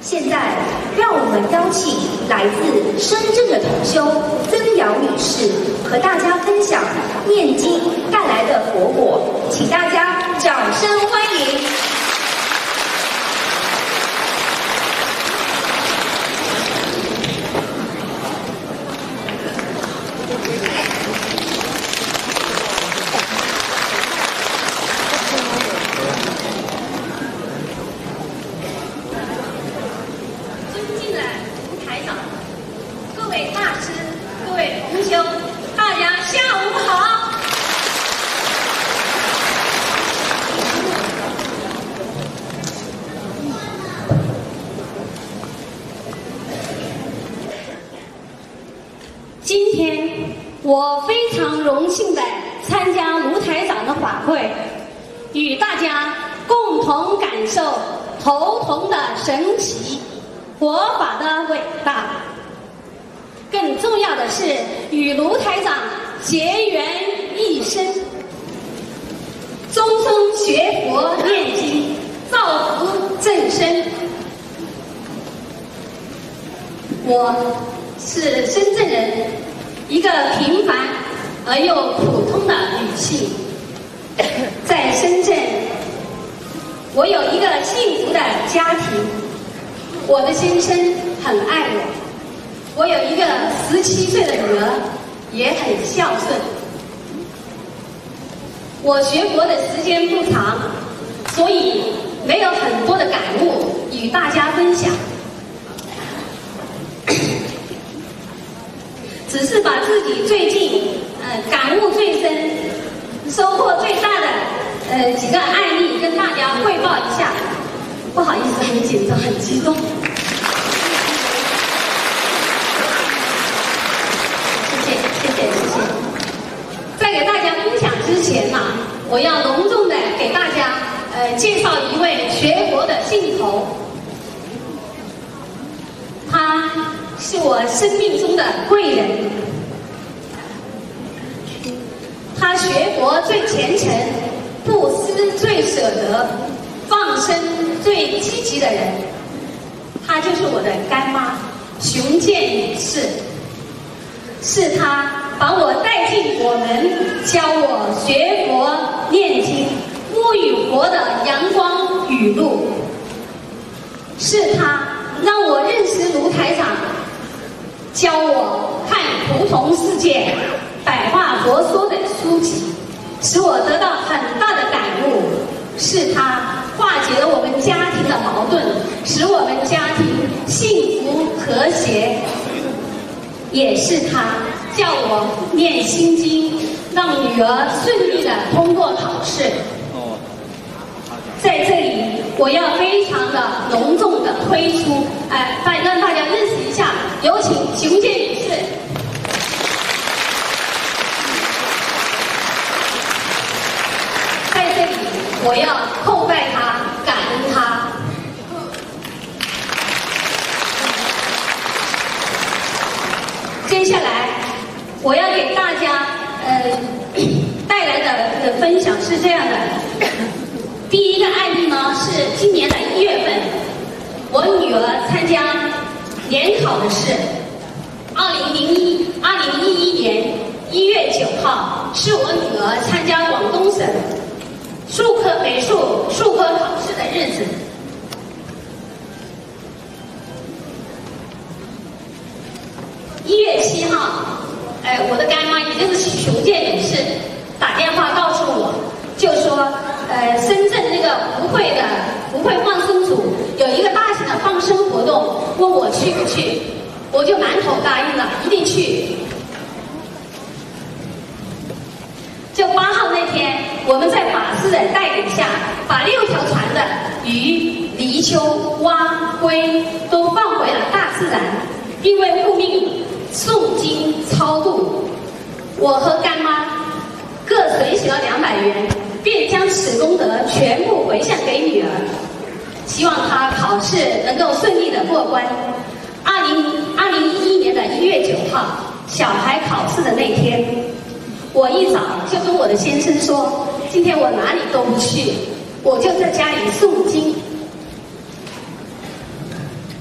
现在，让我们邀请来自深圳的同修曾瑶女士和大家分享念经带来的佛果，请大家掌声欢迎。 今天我非常荣幸地参加卢台长的法会，与大家共同感受头童的神奇，佛法的伟大。更重要的是与卢台长结缘一生，终生学佛念经，造福正生。我是深圳人，一个平凡而又普通的女性。在深圳，我有一个幸福的家庭，我的先生很爱我，我有一个17岁的女儿，也很孝顺。我学佛的时间不长，所以没有很多的感悟与大家分享。只是把自己最近感悟最深、收获最大的几个案例跟大家汇报一下。不好意思，很紧张，很激动。谢谢。在给大家分享之前我要隆重的给大家介绍一位学佛的信徒，他是我生命中的贵人，他学佛最虔诚，布施最舍得，放生最积极的人，他就是我的干妈熊健女士。是他把我带进佛门，教我学佛念经，沐浴佛的阳光雨露。是他让我认识卢台长，教我看《图同世界》白话佛说的书籍，使我得到很大的感悟。是他化解了我们家庭的矛盾，使我们家庭幸福和谐。也是他叫我念心经，让女儿顺利的通过考试。在这里，我要非常的隆重的推出，让大家认识一下，有请熊健女士。在这里，我要叩拜她，感恩她。接下来，我要给大家带来的分享是这样的。第一个案例呢，是今年的1月份，我女儿参加联考的事。2011年1月9号，是我女儿参加广东省美术术科考试的日子。1月7号，我的干妈，也就是熊健女士，打电话告诉我，就说深圳那个福慧放生组有一个大型的放生活动，问我去不去，我就满口答应了，一定去。就8号那天，我们在法师的带领下，把6条船的鱼、泥鳅、蛙、龟都放回了大自然，并为护命诵经超度。我和干妈各随喜了200元，便将此功德全部回向给女儿，希望她考试能够顺利的过关。2011年的1月9号，小孩考试的那天，我一早就跟我的先生说，今天我哪里都不去，我就在家里诵经。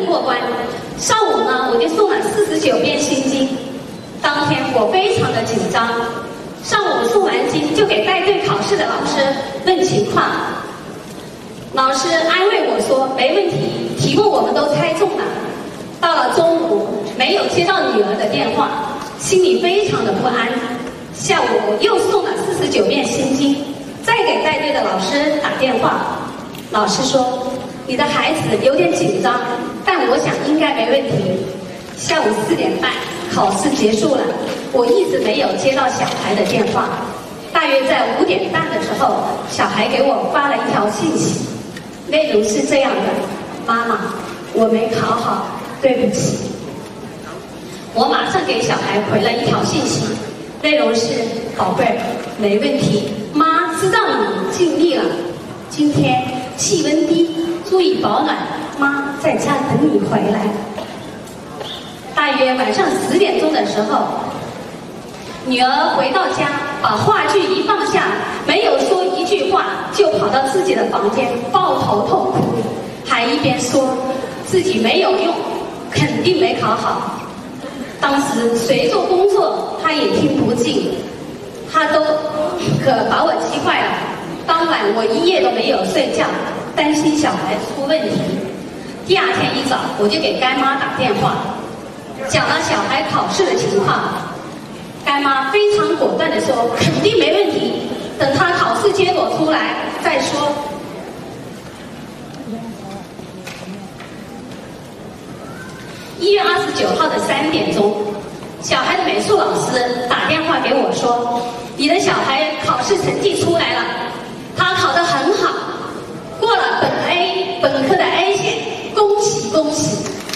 过关。上午呢，我就送了49遍心经。当天我非常的紧张，上午送完经就给带队考试的老师问情况。老师安慰我说没问题，题目我们都猜中了。到了中午没有接到女儿的电话，心里非常的不安。下午又送了49遍心经，再给带队的老师打电话。老师说你的孩子有点紧张，但我想应该没问题。下午4点半考试结束了，我一直没有接到小孩的电话。大约在5点半的时候，小孩给我发了一条信息，内容是这样的：妈妈，我没考好，对不起。我马上给小孩回了一条信息，内容是：宝贝儿，没问题，妈知道你尽力了。今天气温低，注意保暖，妈在家等你回来。大约晚上10点钟的时候，女儿回到家，把话剧一放下，没有说一句话，就跑到自己的房间抱头痛哭，还一边说自己没有用，肯定没考好。当时谁做工作她也听不进，她都可把我气坏了。当晚我一夜都没有睡觉，担心小孩出问题。第二天一早，我就给干妈打电话，讲了小孩考试的情况。干妈非常果断地说肯定没问题，等他考试结果出来再说。1月29号的3点钟，小孩的美术老师打电话给我说，你的小孩考试成绩出来了，他考得很好，过了本科的 A 线，恭喜恭喜。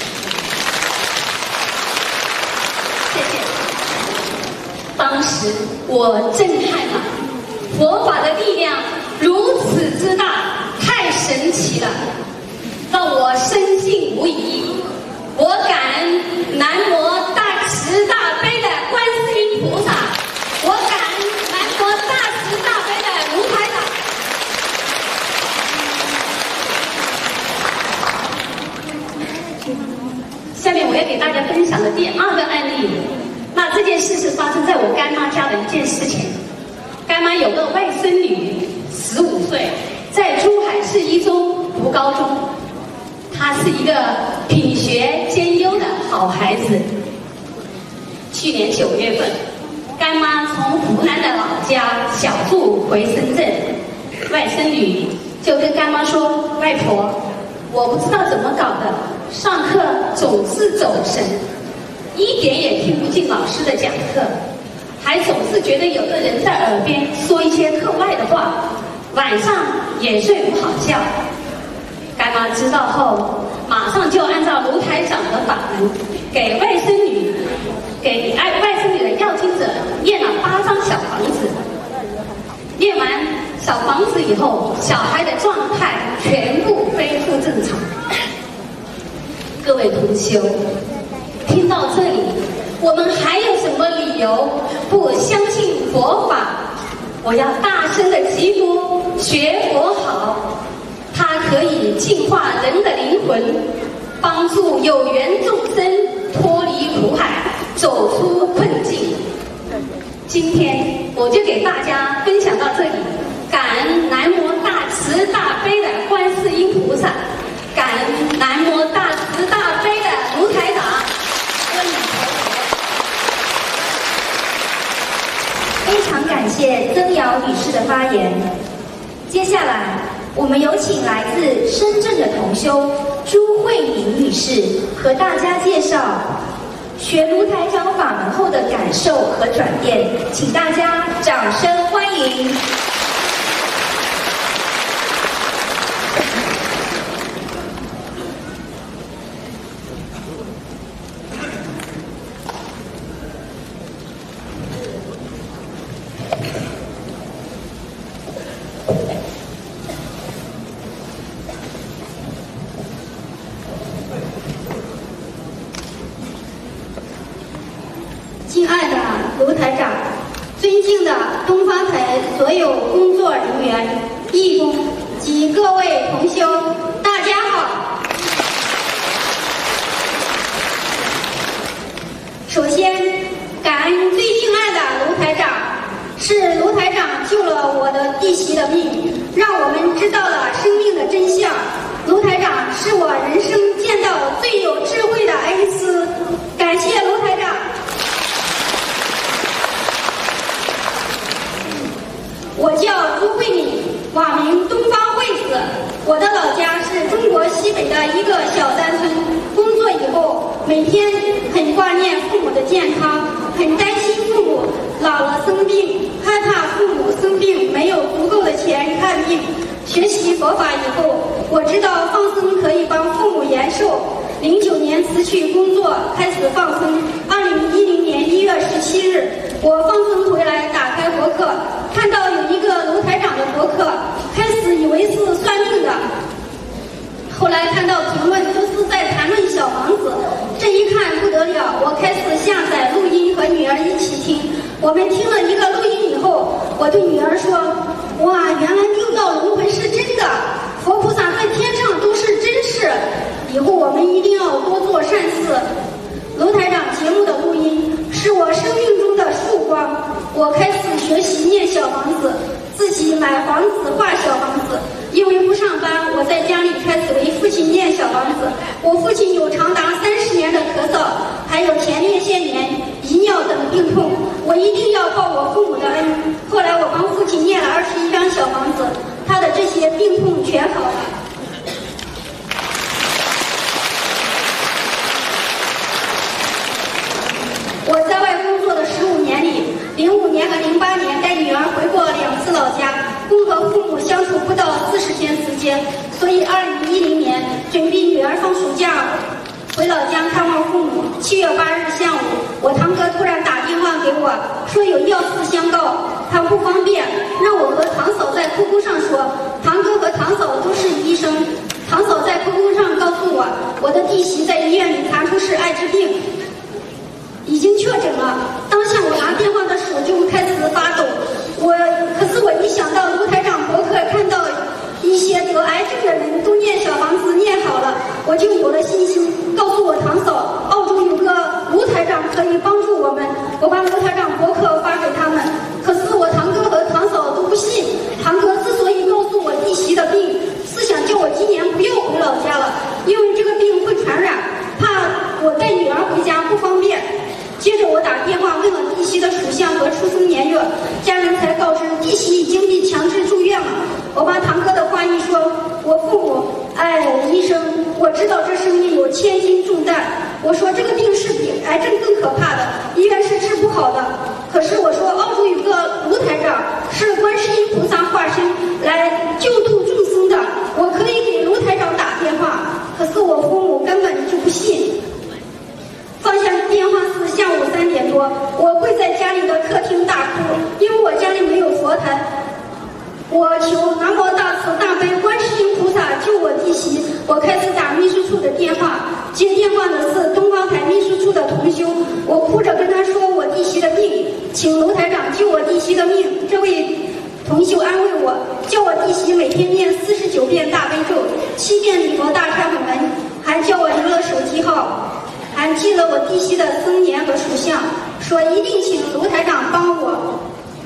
谢谢。当时我震撼了，佛法的力量如此之大，太神奇了，让我深信无疑。我感恩南无大慈大悲的观世音菩萨，我感恩南无大慈大悲的卢台长。下面我要给大家分享的第2个案例，那这件事是发生在我干妈家的一件事情。干妈有个外甥女，15岁，在珠海市一中读高中。她是一个品学兼优的好孩子。去年9月份，干妈从湖南的老家小住回深圳，外甥女就跟干妈说：“外婆，我不知道怎么搞的，上课总是走神，一点也听不进老师的讲课，还总是觉得有个人在耳边说一些课外的话，晚上也睡不好觉。”干妈知道后，马上就按照卢台长的法门，给外甥女的要经者念了8张小房子。念完小房子以后，小孩的状态全部恢复正常。各位同修，听到这里，我们还有什么理由不相信佛法？我要大声的疾呼：学佛好！它可以净化人的灵魂，帮助有缘众生脱离苦海，走出困境。今天我就给大家分享到这里，感恩南无大慈大悲的观世音菩萨，感恩南无大慈大悲的卢台长。 非常感谢曾瑶女士的发言。接下来我们有请来自深圳的同修朱慧敏女士和大家介绍学卢台长法门后的感受和转变，请大家掌声欢迎。 敬爱的卢台长，尊敬的东方台所有工作人员、义工及各位同修，大家好！ 救了我的弟媳的命，让我们知道了生命的真相。卢台长是我人生见到最有智慧的恩师，感谢卢台长。我叫朱慧敏，网名东方惠子，我的老家是中国西北的一个小山村。工作以后，每天很挂念父母的健康，很担心父母老了生病，害怕父母生病没有足够的钱看病。学习佛法以后，我知道放生可以帮父母延寿。09年辞去工作，开始放生。2010年1月17日，我放生回来，打开博客，看到有一个卢台长的博客，开始以为是算命的，后来看到评论都是在谈论小房子，这一看不得了，我开始下载录音和女儿一起听。我们听了一个录音以后，我对女儿说：哇，原来六道轮回是真的，佛菩萨在天上都是真事，以后我们一定要多做善事。卢台长节目的录音是我生命中的曙光，我开始学习念小房子，自己买房子画小房子。因为不上班，我在家里开始为父亲念小房子。我父亲有长达30年的咳嗽，还有前列腺炎、遗尿等病痛，我一定要报我父母的恩。后来我帮父亲念了21张小房子，他的这些病痛全好了。我在外工作的15年里，05年和08年带女儿回过2次老家，共和父母相处不到40天时间，所以2010年准备女儿放暑假回老家看望父母。7月8日下午，我堂哥突然打电话给我，说有要事相告，他不方便，让我和堂嫂在 QQ 上说。堂哥和堂嫂都是医生，堂嫂在 QQ 上告诉我，我的弟媳在医院里查出是艾滋病，已经确诊了。当下我拿电话的手就开始发抖。可是我一想到卢台长博客看到一些得癌症的人都念小房子念好了，我就有了信心，告诉我堂嫂，澳洲有个卢台长可以帮助我们。我把卢台长博客发给他们，可是我堂哥和堂嫂都不信。堂哥之所以告诉我弟媳的病，是想叫我今年不要回老家了，因为这个病会传染，怕我带女儿回家不方便。接着我打电话问了弟媳的属相和出生年月，家人才告知弟媳已经被强制住院了。我把堂哥的话一说，我父母，医生，我知道这生命有千斤重担。我说这个病是比癌症更可怕的，医院是治不好的。可是我说澳洲有个卢台长是观世音菩萨化身来救度众生的，我可以给卢台长打电话。可是我父母根本就不信。放下电话是下午3点多，我跪在家里的客厅大哭，因为我家里没有佛台。我求南无大慈大悲观世音菩萨救我弟媳。我开始打秘书处的电话，接电话的是东方台秘书处的同修，我哭着跟他说我弟媳的病，请卢台长救我弟媳的命。这位同修安慰我，叫我弟媳每天念49遍大悲咒，7遍礼佛大忏悔文，还叫我留了手机号，还记了我弟媳的生年和属相，说一定请卢台长帮我。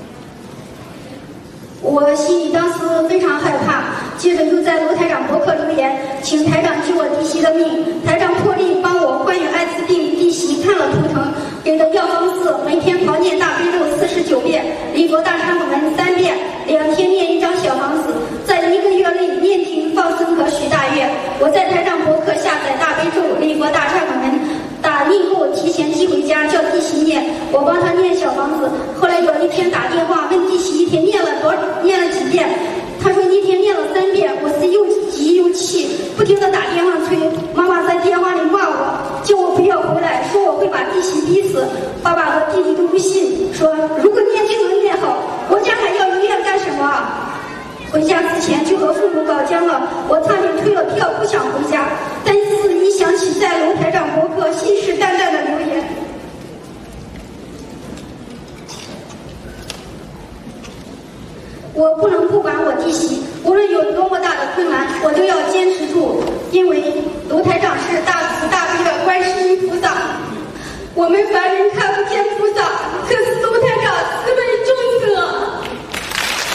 我心里当时非常害怕，接着又在卢台长博客留言，请台长救我弟媳的命。台长破例帮我关于艾滋病弟媳看了图腾，给的药方是每天狂念大悲咒49遍，礼佛大忏悔文3遍，2天念1张小房子，在1个月内念经放生和许大愿。我在台长博客下载大悲咒、礼佛大忏悔文，打印后提前寄回家，叫弟媳念，我帮他念小房子。后来有一天打电话问弟媳一天念了几遍，他说一天念了3遍。我是又急又气，不停地打电话催。妈妈在电话里骂我，叫我不要回来，说我会把弟媳逼死。爸爸和弟弟都不信，说如果念经能念好，国家还要医院干什么？回家之前就和父母搞僵了，我差点退了票不想回家，但是一想起在卢台长博客信誓旦旦的留言，我不能不管我弟媳，无论有多么大的困难，我都要坚持住，因为卢台长是大慈大悲的观世音菩萨，我们凡人看不见菩萨，可是卢台长慈悲众生。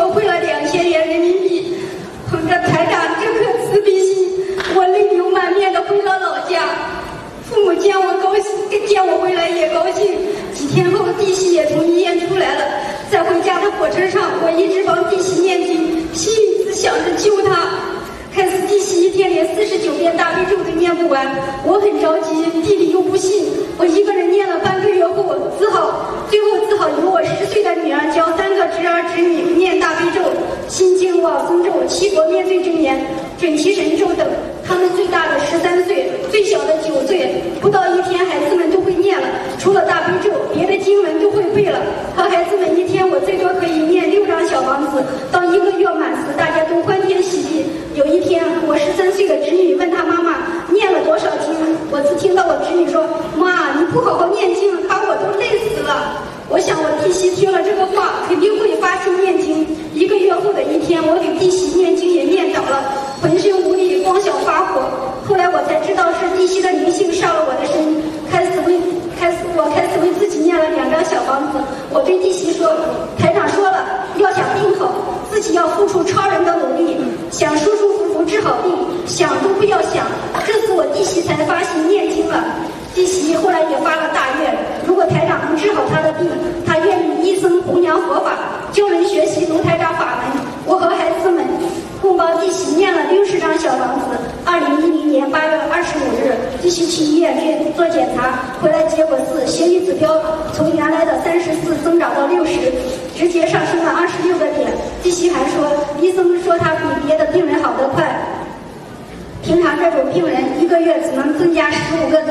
我汇了2000元人民币，捧着台长这颗慈悲心，我泪流满面的回了老家。父母见我高兴，见我回来也高兴。几天后，弟媳也从医院出来了。在回家的火车上，我一直帮弟媳念经，心里只想着救她。开始弟媳一天连49遍大悲咒都念不完，我很着急，弟弟又不信。我一个人念了半个月后，最后只好由我10岁的女儿教3个侄儿侄女念大悲咒、心经、往生咒、七佛灭罪真言、准提神咒等。他们最大的13岁，最小的9岁，不到1天，孩子们都会念了。除了大悲咒，别的经文都会背了。和孩子们一天，我最多可以念6张小房子。到1个月满时，大家都欢天喜地。有一天，我13岁的侄女问她妈妈念了多少经，我只听到我侄女说：“妈，你不好好念经，把我都累死了。”我想我弟媳听了这个话，肯定会发心念经。1个月后的一天，我给弟媳念经也念着了，浑身无力，光想发火。后来我才知道是弟媳的灵性上了我的身，我开始为自己念了2张小房子。我对弟媳说：“台长说了，要想病好，自己要付出超人的努力，想舒舒服服治好病，想都不要想。”这次我弟媳才发心念经了。弟媳后来也发了大愿，如果台长能治好她的病，她愿意一生弘扬佛法，教人学习卢台长法门。我和孩子们共帮弟媳念了60张小房子。2010年8月25日，弟媳去医院做检查，回来结果是血液指标从原来的34增长到60，直接上升了26个点。弟媳还说，医生说她比别的病人好得快。平常这种病人一个月只能增加15个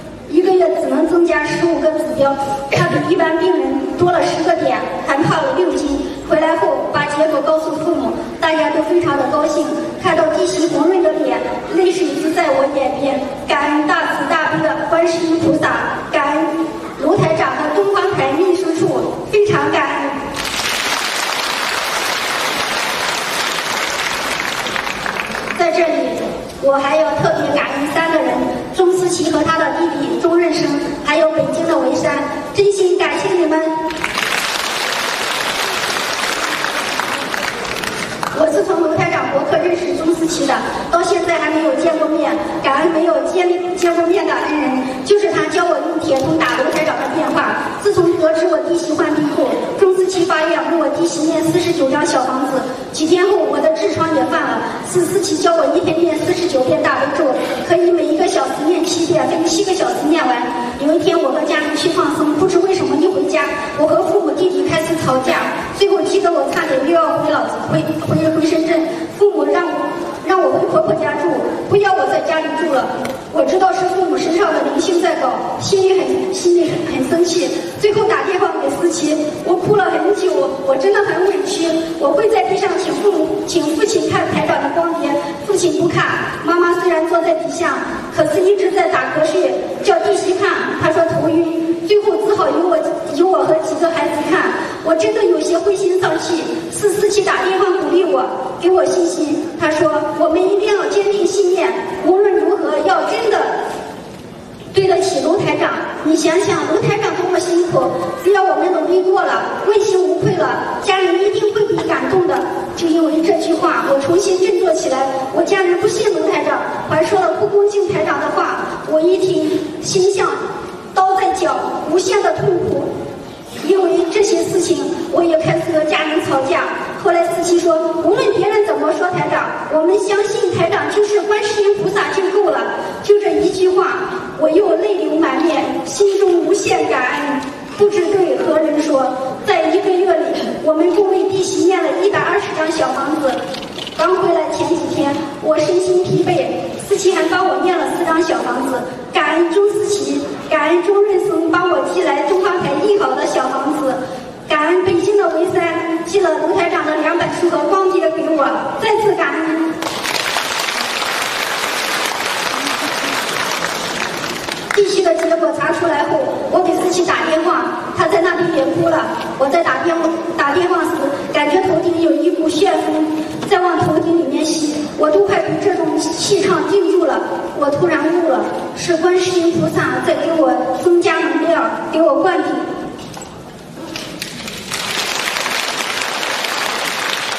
指标，他比一般病人多了10个点，还胖了6斤。回来后把结果告诉父母，大家都非常的高兴。看到弟媳红润的脸，泪水就在我眼边。感恩大慈大悲的观世音菩萨，感恩卢台长和东方台秘书处，非常感恩。在这里，我还要特别感恩3个人：钟思琪和他的弟弟钟润生，还有北京的维山，真心感谢你们。我是从卢台长博客认识钟思琪的，到现在还没有见过面，感恩没有见过面的恩人，就是他教我用铁通打卢台长的电话。自从得知我弟媳患病后，钟思琪发愿为我弟媳念49张小房子。几天后，我的痔疮也犯了，是思琪教我一天念49遍大悲咒，可以每1个小时念7遍，分7个小时念完。有一天，我和家人去放生，不知为什么一回家，我和父母弟弟开始吵架，最后气得我差点又要回深圳。父母让我回婆婆家住，不要我在家里住了。我知道是父母身上的灵性在搞，心里很生气。最后打电话给思琪，我哭了很久，我真的很委屈。我会在地上请父亲看台长的光碟，父亲不看。妈妈虽然坐在底下，可是一直在打瞌睡，叫弟媳看，她说头晕。最后只好由我和几个孩子看，我真的有些灰心丧气。是思琪打电话鼓励我，给我信心。他说我们一定要坚定信念，无论如何要真的对得起卢台长。你想想卢台长多么辛苦，只要我们努力过了，问心无愧了，家人一定会被感动的。就因为这句话，我重新振作起来。我家人不信卢台长，还说了不恭敬台长的话，我一听心像刀在脚，无限的痛苦。因为这些事情，我也开始和家人吵架。后来思琪说，无论别人怎么说台长，我们相信台长就是观世音菩萨就够了。就这一句话，我又泪流满面，心中无限感恩，不知对何人说。在1个月里，我们共为弟媳念了120张小房子。刚回来前几天，我身心疲惫，思琪还帮我念了4张小房子。感恩钟思琪，感恩钟润生帮我寄来东方台印好的小房子，感恩北京的维山寄了卢台长的2本书和光碟给我，再次感恩。弟媳的结果查出来后，我给思琪打电话，她在那边也哭了。我在打电话时，感觉头顶有一股旋风在往头顶里面吸，我都快被这种气场定住了。我突然悟了，是观世音菩萨在给我增加能量，给我灌顶。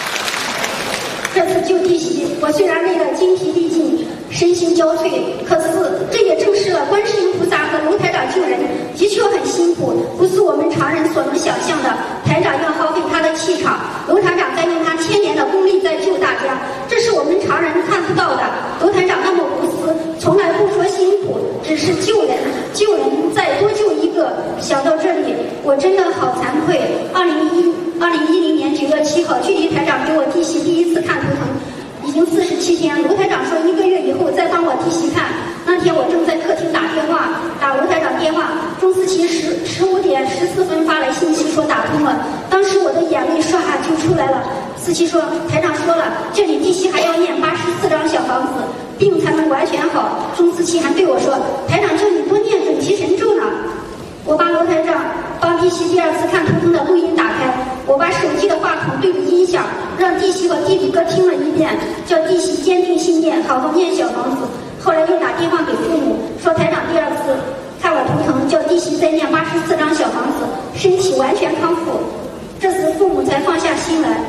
我虽然累得精疲力尽，身心交瘁，可是这也证实了观世音菩萨和卢台长救人的确很辛苦，不是我们常人所能想象的。台长要耗费他的气场，卢台长在用他1000年的功力在救大家，这是我们常人看不到的。卢台长那么无私，从来不说辛苦，只是救人，救人再多救一个。想到这里，我真的好惭愧。2010年9月7号，距离台长给我弟媳第一次看图腾已经47天，卢台长说1个月以后再帮我弟媳看。那天我正在客厅打卢台长电话，钟思琪15点14分发来信息说打通了，当时我的眼泪唰就出来了。思琪说台长说了，这里弟媳还要念84张小房子，病才能完全好。钟思琪还对我说，台长叫你多念准提神咒呢。我把卢台长帮弟媳第2次看图腾的录音打开，我把手机的话筒对着音响，让弟媳和弟弟哥听了一遍，叫弟媳坚定信念，好好念小房子。后来又打电话给父母，说台长第2次看我图腾，叫弟媳再念84张小房子，身体完全康复。这时父母才放下心来。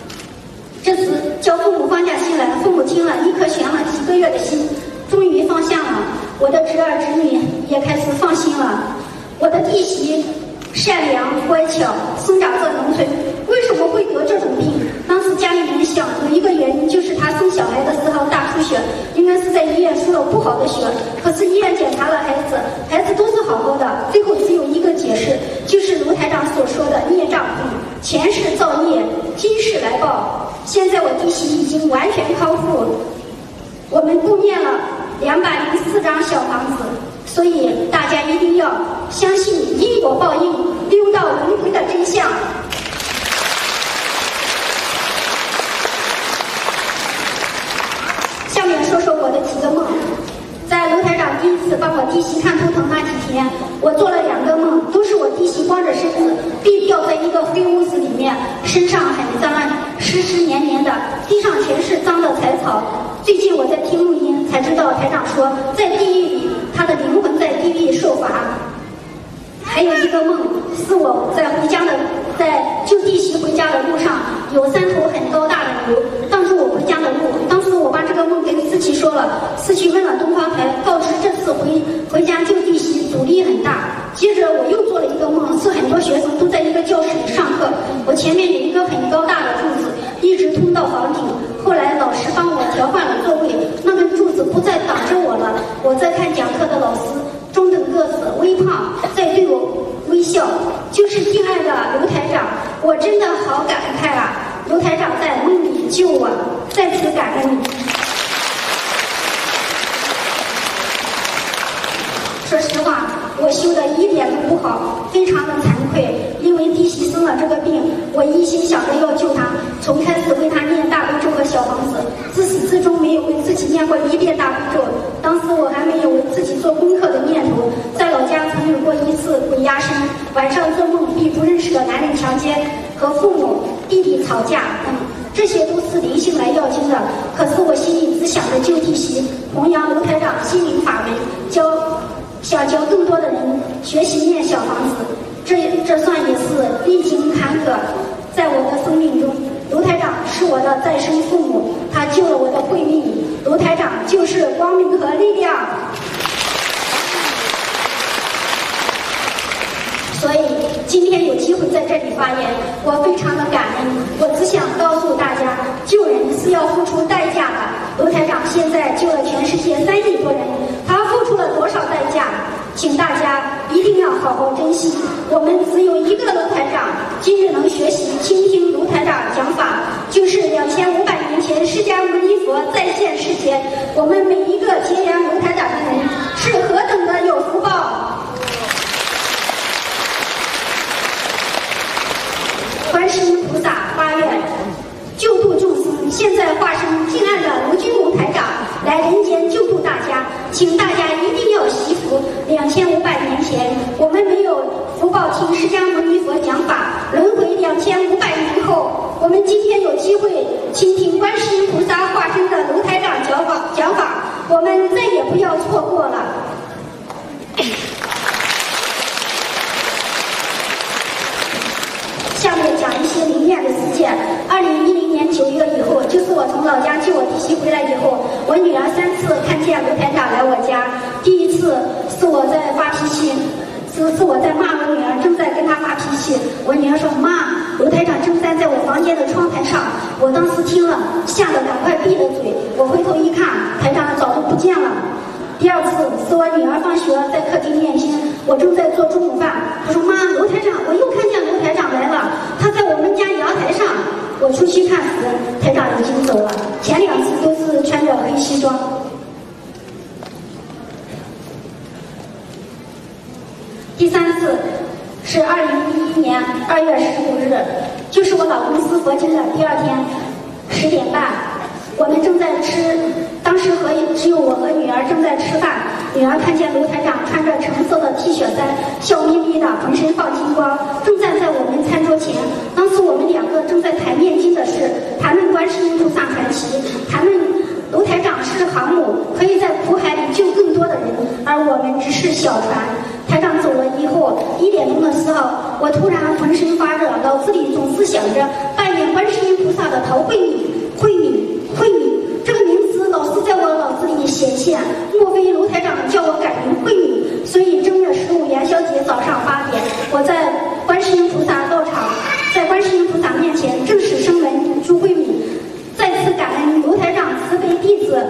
父母听了立刻悬了几个月的心，终于放下了。我的侄儿侄女也开始放心了。我的弟媳善良乖巧，生长在农村，为什么会得这种病？当时家里人想有一个原因，就是她生小孩的时候大出血，应该是在医院输了不好的血。可是医院检查了孩子都是好好的，最后只有一个解释，就是卢台长所说的孽障病，前世造孽，今世来报。现在我弟媳已经完全康复，我们共念了204张小房子。所以大家一定要相信因果报应，六道轮回的真相。下面说说我的几个梦。在卢台长第1次帮我弟媳看图腾那几天，我做了2个梦，都是我弟媳光着身子被吊在一个黑屋子里面，身上很脏，湿湿黏黏的，地上全是脏的柴草。最近我在听录音才知道，台长说在地狱里，他的灵魂在地狱受罚。还有一个梦是我在救弟媳回家的路上，有3头很高大的牛挡住我回家的路。当时我把这个梦跟思琪说了，思琪问了东方台，告知这次回家救弟媳阻力很大。接着我又做了一个梦，是很多学生都在一个教室里上课，我前面有一个很高大的柱子，一直通到房顶。后来老师帮我调换了座位，那根柱子不再挡着我了。我在看讲课的老师，中等个子微胖，在对我微笑，就是敬爱的卢台长。我真的好感慨啊，卢台长在梦里救我，在此感恩。说实话，我修的一点都不好，非常的惭愧。因为弟媳生了这个病，我一心想着要救她，从开始为她念大悲咒和小房子，自始至终没有为自己念过1遍大悲咒。当时我还没有为自己做功课的念头。在老家曾有过1次鬼压身，晚上做梦被不认识的男人强奸，和父母弟弟吵架等，这些都是灵性来要经的。可是我心里只想着救弟媳，弘扬卢台长心灵法门，想教更多的人学习念小房子。这算也是历经坎坷。在我的生命中，卢台长是我的再生父母，他救了我的慧命。卢台长就是光明和力量。所以今天有机会在这里发言，我非常的感恩。我只想告诉大家，救人是要付出代价的。卢台长现在救了全世界3亿多人，他付出了多少代价？请大家一定要好好珍惜。我们只有一个卢台长，今日能学习倾听卢台长讲法，就是2500年前释迦牟尼佛再现世间。我们每一个结缘卢台长的人，是何等的有福报！观世音菩萨发愿救度众生，现在化身敬爱的卢军宏台长来人间救度大家，请大家一定要惜福。2500年前我们没有福报听释迦牟尼佛讲法，轮回2500年后，我们今天有机会倾听观世音菩萨化身的卢台长讲法，我们再也不要错过了。下面讲一些灵验的事件。2010年9月以后，就是我从从老家接我弟媳回来以后，我女儿3次看见卢台长来我家。第一次是我在发脾气，是我在骂我女儿，正在跟她发脾气。我女儿说：“妈，卢台长正站在我房间的窗台上。”我当时听了，吓得赶快闭了嘴。我回头一看，台长早都不见了。第二次是我女儿放学在客厅念经，我正在做中午饭。她说：“妈，卢台长，我又看见卢台长来了，他在我们家阳台上。”我出去看时，台长已经走了。前2次都是穿着黑西装。第3次是2011年2月15日，就是我老公撕佛经的第2天10点半，我们正在吃，当时只有我和女儿正在吃饭。女儿看见卢台长穿着橙色的 T 恤衫，笑眯眯的，浑身放金光，正站在我们餐桌前。当时我们2个正在谈念经的事，谈论观世音菩萨传奇，谈论卢台长是航母，可以在苦海里救更多的人，而我们只是小船。台长走了以后，1点钟的时候，我突然浑身发热，脑子里总是想着扮演观世音菩萨的陶慧敏，这个名字老是在我脑子里显现。莫非卢台长叫我改名慧敏？所以正月15元宵节早上8点，我在观世音菩萨道场，在观世音菩萨面前正式声闻朱慧敏，再次感恩卢台长慈悲弟子。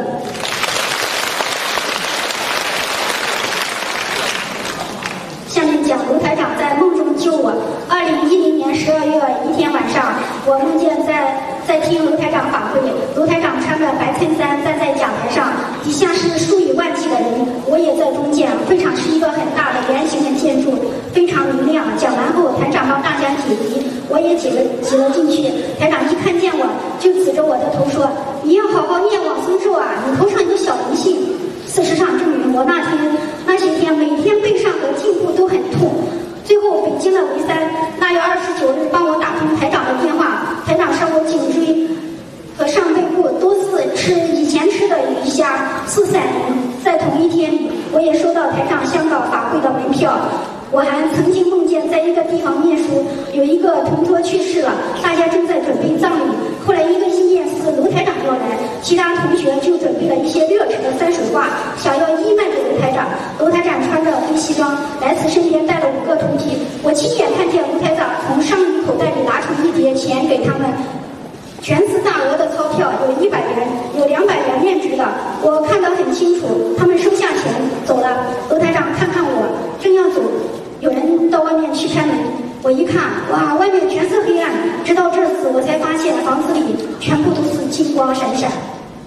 下面讲卢台长在梦中救我。2010年12月1天晚上，我梦见在听卢台长法会，卢台长穿着白衬衫站在讲台上，底下是数以万计的人，我也在中间。会场是一个很大的圆形的建筑，非常明亮。讲完后，台长帮大家解题，我也挤了进去。台长一看见我，就指着我的头说：“你要好好念往生咒啊，你头上有小灵性。”事实上证明，我那些天每天背上和颈部都很痛。最后，北京的维三8月29日帮我打通台长的电话，台长说我颈椎和上背部都是以前吃的鱼虾4散灵。在同一天里，我也收到台长香港法会的门票。我还曾经梦见在一个地方念书，有一个同桌去世了，大家正在准备葬礼。后来一个意念是卢台长要来，其他同学就准备了一些热吃的山水画，想要义卖给卢台长。卢台长穿着黑西装，来此身边带了5个徒弟。我亲眼看见卢台长从上衣口袋里拿出一叠钱给他们，全是大额的钞票，有100元，有200元面值的。我看得很清楚，他们收下钱走了。卢台长看看我，正要走，有人到外面去开门。我一看，哇，外面全是黑暗。直到这时，我才发现房子里全部都是金光闪闪。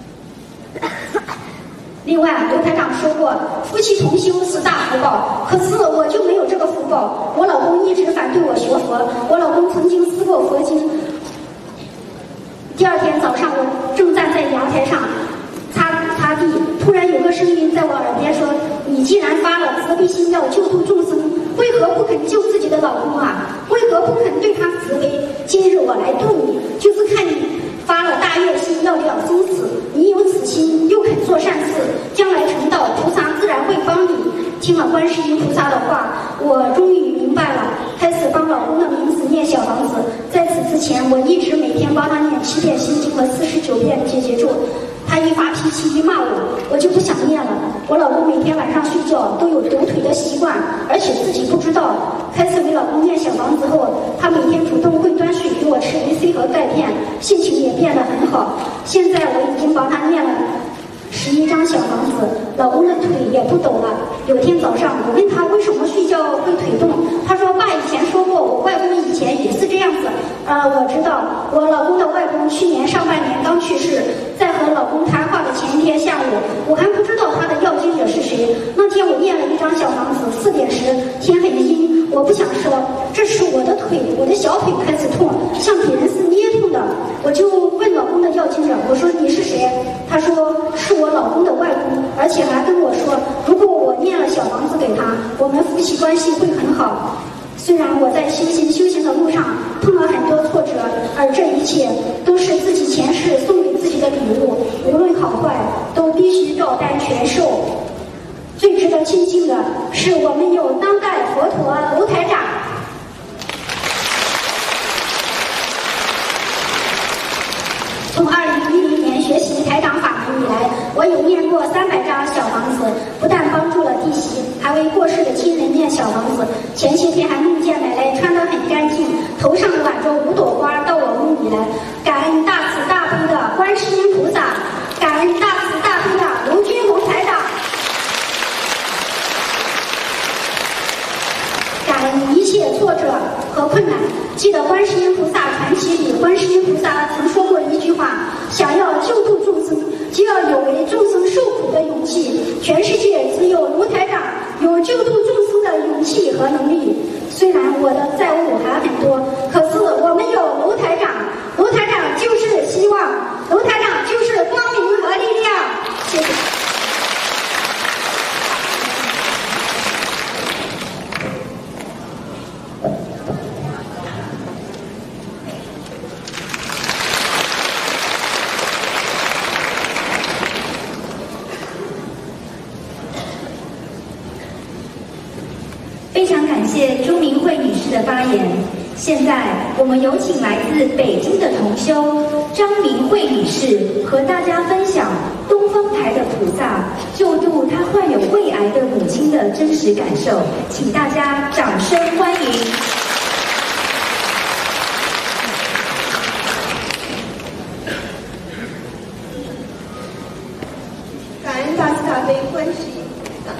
另外，卢台长说过，夫妻同修是大福报，可是我就没有这个福报。我老公一直反对我学佛，我老公曾经撕过佛经。第2天早上，我正站在阳台上擦地，突然有个声音在我耳边说：“你既然发了慈悲心要救度众生，为何不肯救自己的老公啊？为何不肯对他慈悲？今日我来度你，就是看你发了大愿心要了生死，你有此心又肯做善事，将来成道，菩萨自然会帮你。”听了观世音菩萨的话，我终于明白了，开始帮老公的名字念小房子。在此之前，我一直每天帮他念7遍心经和49遍解结咒。他一发脾气一骂我就不想念了。我老公每天晚上睡觉都有抖腿的习惯，而且自己不知道。开始给老公念小房子后，他每天主动会端水给我吃维 C 和钙片，性情也变得很好。现在我已经帮他念了11张小房子，老公的腿也不抖了。有天早上，我问他为什么睡觉会腿动，他说：“爸以前说过，我外公以前也是这样子。”我知道，我老公的外公去年上半年刚去世，在和老公谈话的前一天下午，我还不知道他的要经者是谁。那天我念了1张小房子，4点10，天很阴，我不想说，这是我的腿，我的小腿开始痛，像别人是捏痛的。我就问老公的要经者，我说：“你是谁？”他说：“是我老公的外公，而且还跟我说，如果我念了小房子给他，我们夫妻关系会很好。”虽然我在修行的路上碰了很多挫折，而这一切都是自己前世送给自己的礼物，无论好坏都必须照单全收。最值得庆幸的是，我们有当代佛陀卢台长。从2010年我也念过300张小房子，不但帮助了弟媳，还为过世的亲人念小房子。前些天还梦见奶奶穿得很干净，头上挽着5朵花到我梦里来。感恩大慈大悲的观世音菩萨，感恩大慈大悲的卢军红台长，感恩一切挫折和困难。记得观世音菩萨传奇里，观世音菩萨曾说过一句话：想要救度众生，就要有为众生受苦的勇气。全世界只有卢台长有救度众生的勇气和能力。虽然我的债务还很多，可是我们有卢台长，卢台长就是希望，卢台长就是光明和力量。谢谢。 非常感谢朱明慧女士的发言。现在我们有请来自北京的同修张明慧女士和大家分享东方台的菩萨救度她患有胃癌的母亲的真实感受，请大家掌声欢迎。 感恩大慈大悲观世音菩萨，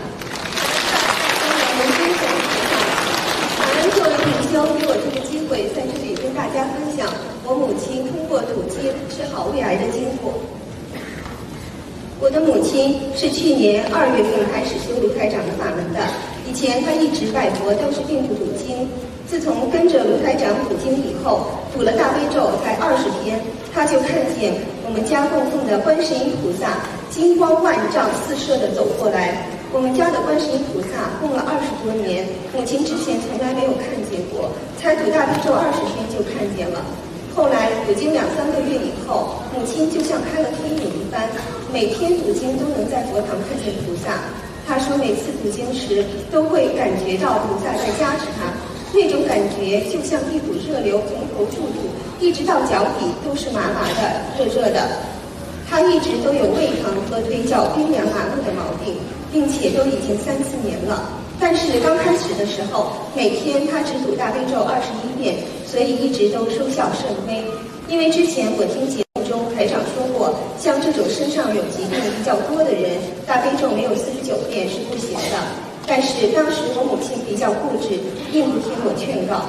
感恩各位同修给我这个机会，在这里跟大家分享我母亲通过读经治好胃癌的经过。我的母亲是去年2月份开始修卢台长的法门的，以前她一直拜佛都是并不读经。自从跟着卢台长读经以后，读了大悲咒才20天，她就看见我们家供奉的观世音菩萨金光万丈四射地走过来。我们家的观世音菩萨供了20多年，母亲之前从来没有看见过，才读大悲咒20天就看见了。后来读经2、3个月以后，母亲就像开了天眼一般，每天读经都能在佛堂看见菩萨。她说每次读经时都会感觉到菩萨在加持她，那种感觉就像一股热流从头注入，一直到脚底都是麻麻的、热热的。她一直都有胃疼和腿脚冰凉麻木的毛病，并且都已经3、4年了。但是刚开始的时候，每天她只读大悲咒21遍，所以一直都收效甚微。因为之前我听节目中台长说过，像这种身上有疾病比较多的人，大悲咒没有49遍是不行的。但是当时我母亲比较固执，并不听我劝告。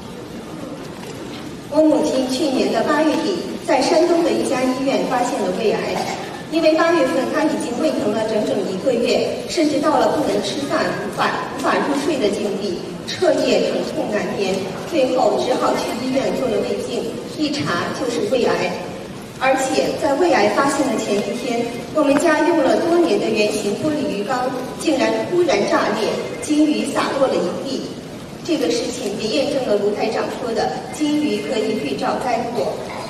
我母亲去年的8月底，在山东的一家医院发现了胃癌。因为8月份她已经胃疼了整整1个月，甚至到了不能吃饭、无法入睡的境地，彻夜疼痛难眠，最后只好去医院做了胃镜，一查就是胃癌。而且在胃癌发现的前一天，我们家用了多年的圆形玻璃鱼缸竟然突然炸裂，金鱼洒落了一地。这个事情也验证了卢台长说的金鱼可以预兆灾祸。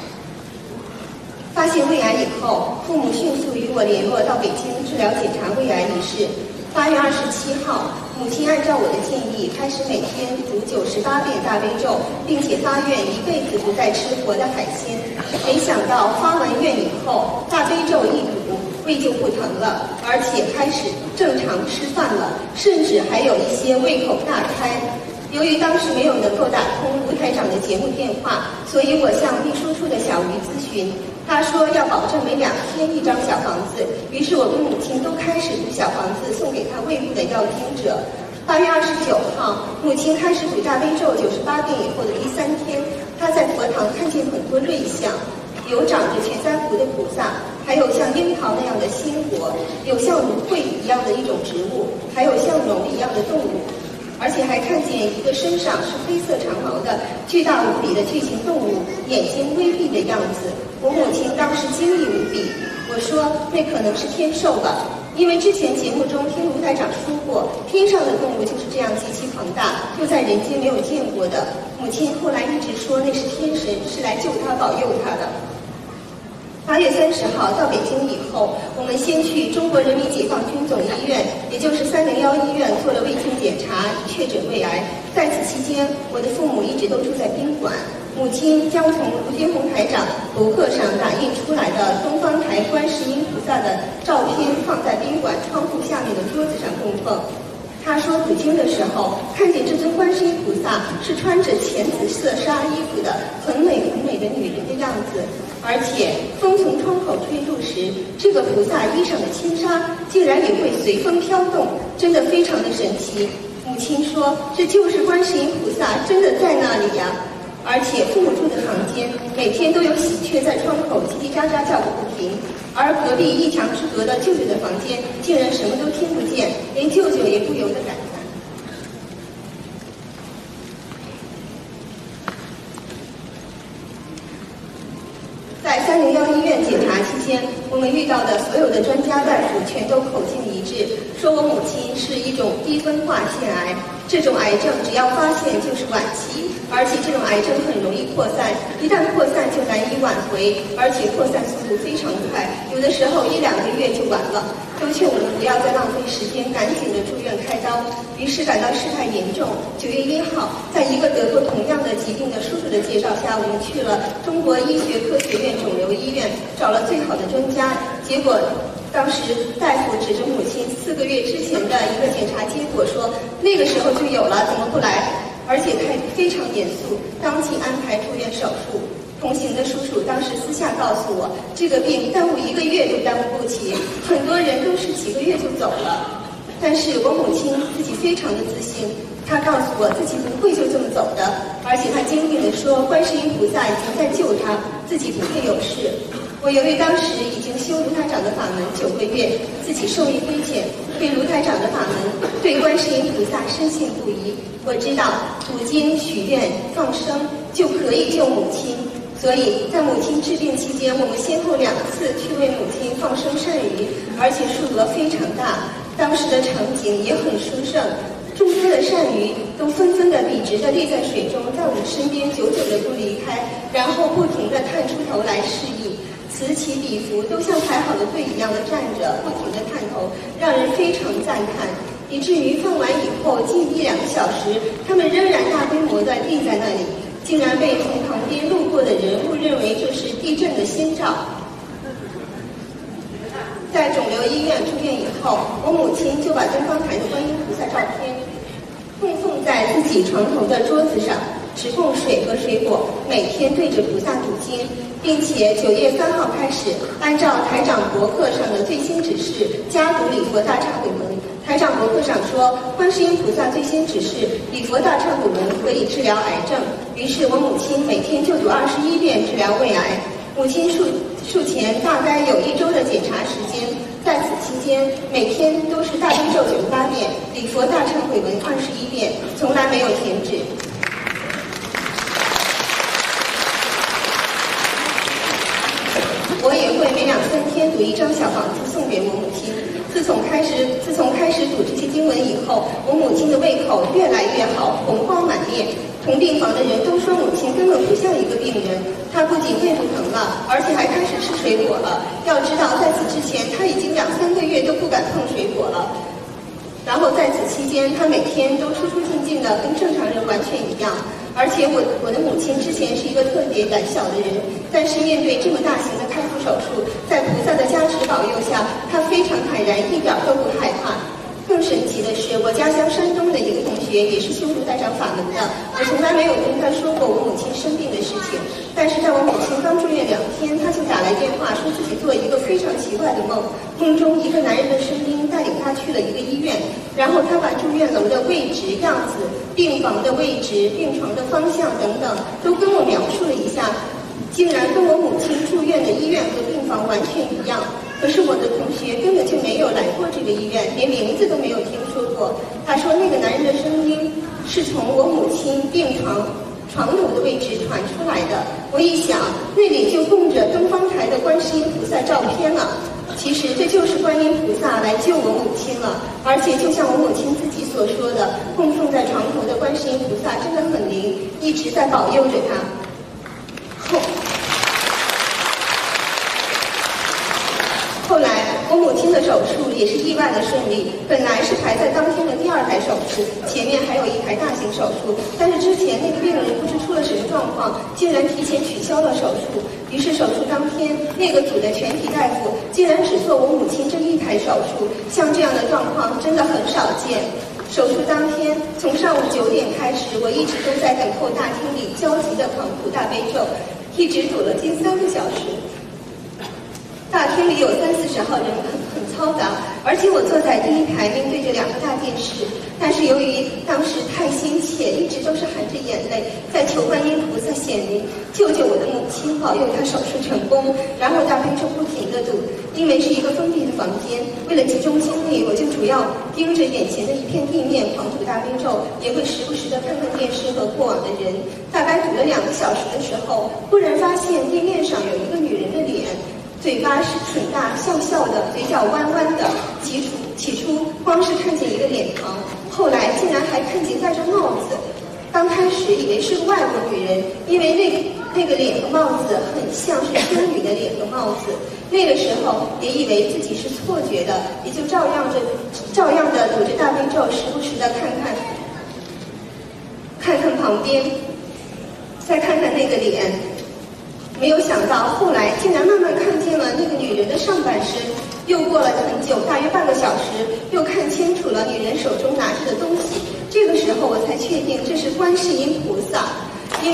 发现胃癌以后，父母迅速与我联络到北京治疗检查胃癌一事。8月27号，母亲按照我的建议，开始每天读98遍大悲咒，并且发愿一辈子不再吃活的海鲜。没想到发完愿以后，大悲咒一读，胃就不疼了，而且开始正常吃饭了，甚至还有一些胃口大开。由于当时没有能够打通卢台长的节目电话，所以我向秘书处的小鱼咨询，他说要保证每2天1张小房子，于是我跟母亲都开始读小房子送给他胃部的要经者。8月29号，母亲开始读大悲咒98遍以后的第3天，她在佛堂看见很多瑞相，有长着全三福的菩萨，还有像樱桃那样的鲜果，有像芦荟一样的一种植物，还有像龙一样的动物。而且还看见一个身上是黑色长毛的巨大无比的巨型动物，眼睛微闭的样子。我母亲当时惊异无比，我说那可能是天兽吧，因为之前节目中听卢台长说过，天上的动物就是这样极其庞大，就在人间没有见过的。母亲后来一直说那是天神，是来救她保佑她的。8月30号到北京以后，我们先去中国人民解放军总医院，也就是301医院做了胃镜检查，确诊胃癌。在此期间，我的父母一直都住在宾馆。 母亲将从卢军红台长博客上打印出来的东方台观世音菩萨的照片放在宾馆窗户下面的桌子上供奉。他说读经的时候，看见这尊观世音菩萨是穿着浅紫色纱衣服的，很美很美的女人的样子，而且风从窗口吹入时，这个菩萨衣上的轻纱竟然也会随风飘动，真的非常的神奇。母亲说，这就是观世音菩萨真的在那里呀。而且父母住的房间每天都有喜鹊在窗口叽叽喳喳叫个不停，而隔壁一墙之隔的舅舅的房间竟然什么都听不见，连舅舅也不由得感叹。在301医院检查期间，我们遇到的所有的专家大夫全都口径一致，说我母亲是一种低分化腺癌，这种癌症只要发现就是晚期，而且这种癌症很容易扩散，一旦扩散就难以挽回，而且扩散速度非常快，有的时候1-2个月就完了。都劝我们不要再浪费时间，赶紧的住院开刀。于是感到事态严重，9月1号，在一个得过同样的疾病的叔叔的介绍下，我们去了中国医学科学院肿瘤医院，找了最好的专家。结果当时大夫指着母亲4个月之前的一个检查结果说，那个时候就有了，怎么不来？而且他非常严肃，当即安排住院手术。同行的叔叔当时私下告诉我，这个病耽误1个月都耽误不起，很多人都是几个月就走了。但是我母亲自己非常的自信，她告诉我自己不会就这么走的，而且她坚定地说，观世音菩萨已经在救她，自己不会有事。我由于当时已经修卢台长的法门9个月，自己受益匪浅，对卢台长的法门，对观世音菩萨深信不疑。我知道读经、许愿、放生就可以救母亲。所以在母亲治病期间，我们先后2次去为母亲放生鳝鱼，而且数额非常大，当时的场景也很殊胜，众多的鳝鱼都纷纷的笔直的立在水中，在我们身边久久的不离开，然后不停的探出头来示意，此起彼伏，都像排好的队一样的站着，不停的探头，让人非常赞叹。以至于放完以后近1-2个小时，他们仍然大规模的立在那里，竟然被从旁边路过的人误认为这是地震的先兆。在肿瘤医院住院以后，我母亲就把东方台的观音菩萨照片供奉在自己床头的桌子上，只供水和水果，每天对着菩萨读经，并且9月3号开始，按照台长博客上的最新指示，加读礼佛大忏悔文。台长博客上说，观世音菩萨最先指示礼佛大忏悔文可以治疗癌症，于是我母亲每天就读21遍治疗胃癌。母亲术前大概有1周的检查时间，在此期间每天都是大悲咒98遍，礼佛大忏悔文21遍，从来没有停止。我也会每2-3天读1张小房子送给我母亲。自从开始读这些经文以后，我母亲的胃口越来越好，红光满面。同病房的人都说母亲根本不像一个病人，她不仅胃不疼了，而且还开始吃水果了。要知道，在此之前，她已经2-3个月都不敢碰水果了。然后在此期间，她每天都出出进进的，跟正常人完全一样。而且我的母亲之前是一个特别胆小的人，但是面对这么大型的开腹手术，在菩萨的加持保佑下，她非常坦然，一点都不害怕。更神奇的是，我家乡山东的一个同学也是修卢台长法门的，我从来没有跟他说过我母亲生病的事情，但是在我母亲刚住院2天，他就打来电话说自己做一个非常奇怪的梦，梦中一个男人的声音带领他去了一个医院，然后他把住院楼的位置、样子、病房的位置、病床的方向等等都跟我描述了一下，竟然跟我母亲住院的医院和病房完全一样。可是我的同学根本就没有来过这个医院，连名字都没有听说过。他说那个男人的声音是从我母亲病床头的位置传出来的。我一想，那里就供着东方台的观世音菩萨照片了。其实这就是观音菩萨来救我母亲了，而且就像我母亲自己所说的，供奉在床头的观世音菩萨真的很灵，一直在保佑着她。后来我母母亲的手术也是意外的顺利，本来是排在当天的第2台手术，前面还有1台大型手术，但是之前那个病人不知出了什么状况，竟然提前取消了手术。于是手术当天，那个组的全体大夫竟然只做我母亲这1台手术，像这样的状况真的很少见。手术当天，从上午9点开始，我一直都在等候大厅里焦急地狂读大悲咒，一直读了近3个小时。大厅里有30-40号人，很嘈杂，而且我坐在第1排，面对着2个大电视。但是由于当时太心切，一直都是含着眼泪，在求观音菩萨显灵，救救我的母亲，保佑她手术成功。然后大悲咒不停地读，因为是一个封闭的房间，为了集中精力，我就主要盯着眼前的一片地面狂读大悲咒，也会时不时地看看电视和过往的人。大概读了2个小时的时候，忽然发现地面上有一个女人的脸。嘴巴是挺大，笑笑的，嘴角弯弯的。起初光是看见一个脸庞，后来竟然还看见戴着帽子。刚开始以为是个外国女人，因为那个脸和帽子很像是修女的脸和帽子。那个时候也以为自己是错觉的，也就照样的读着大悲咒，时不时的看看旁边，再看看那个脸。没有想到后来竟然慢慢看见了那个女人的上半身。又过了很久，大约半个小时，又看清楚了女人手中拿着的东西。这个时候我才确定这是观世音菩萨，因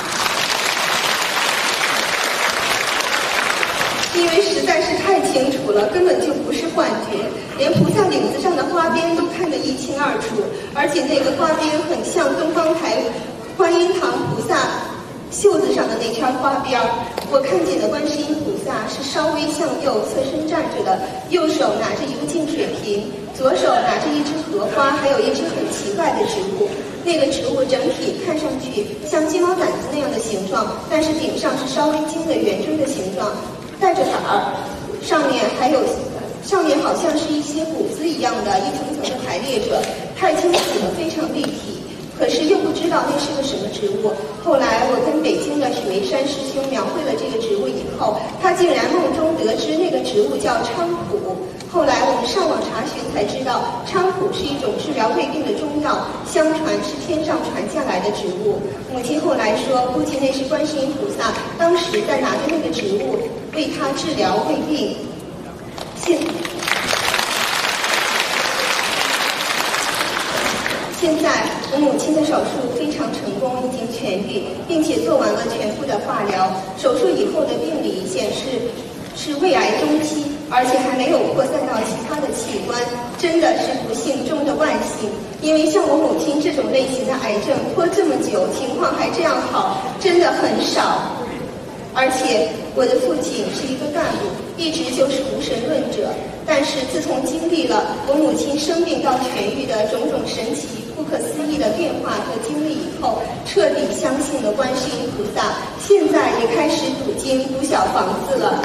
为实在是太清楚了，根本就不是幻觉，连菩萨领子上的花边都看得一清二楚，而且那个花边很像东方台观音堂菩萨袖子上的那圈花边儿。我看见的观世音菩萨是稍微向右侧身站着的，右手拿着一个净水瓶，左手拿着一只荷花，还有一只很奇怪的植物。那个植物整体看上去像鸡毛掸子那样的形状，但是顶上是稍微尖的圆锥的形状，带着杆儿，上面好像是一些谷子一样的一层层的排列着，太清楚了，非常立体。可是又不知道那是个什么植物。后来我跟北京的许维山师兄描绘了这个植物以后，他竟然梦中得知那个植物叫菖蒲。后来我们上网查询才知道，菖蒲是一种治疗胃病的中药，相传是天上传下来的植物。母亲后来说，估计那是观世音菩萨当时在拿着那个植物为他治疗胃病。现在我母亲的手术非常成功，已经痊愈，并且做完了全部的化疗。手术以后的病理显示是胃癌中期，而且还没有扩散到其他的器官，真的是不幸中的万幸。因为像我母亲这种类型的癌症拖这么久，情况还这样好，真的很少。而且我的父亲是一个干部，一直就是无神论者。但是自从经历了我母亲生病到痊愈的种种神奇、不可思议的变化和经历以后，彻底相信了观世音菩萨，现在也开始读经、读小房子了。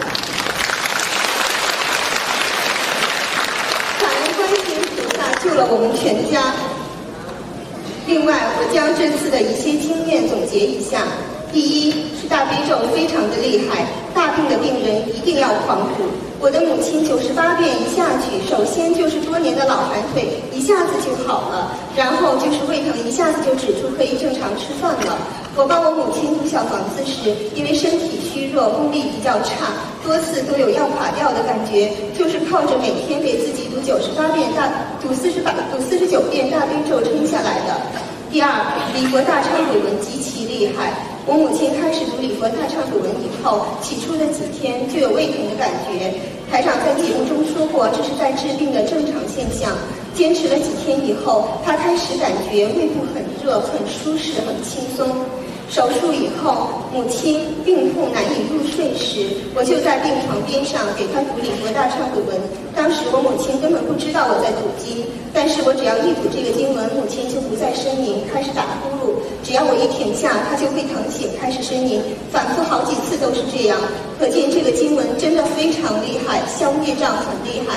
感恩观世音菩萨救了我们全家。另外，我将这次的一些经验总结一下。第一是大悲咒非常的厉害，大病的病人一定要狂读。我的母亲98遍一下去，首先就是多年的老寒腿一下子就好了，然后就是胃疼一下子就止住，可以正常吃饭了。我帮我母亲读小房子时，因为身体虚弱，功力比较差，多次都有要垮掉的感觉，就是靠着每天给自己读98遍读49遍大悲咒撑下来的。第二，礼佛大忏悔文极其厉害。我母亲开始读礼佛大忏悔文以后，起初的几天就有胃疼的感觉。台长在节目中说过，这是在治病的正常现象。坚持了几天以后，她开始感觉胃部很热、很舒适、很轻松。手术以后，母亲病痛难以入睡时，我就在病床边上给她读礼佛大忏悔文。当时我母亲根本不知道我在读经，但是我只要一读这个经文，母亲就不再呻吟，开始打呼噜。只要我一停下，她就会疼醒，开始呻吟，反复好几次都是这样。可见这个经文真的非常厉害，消孽障很厉害。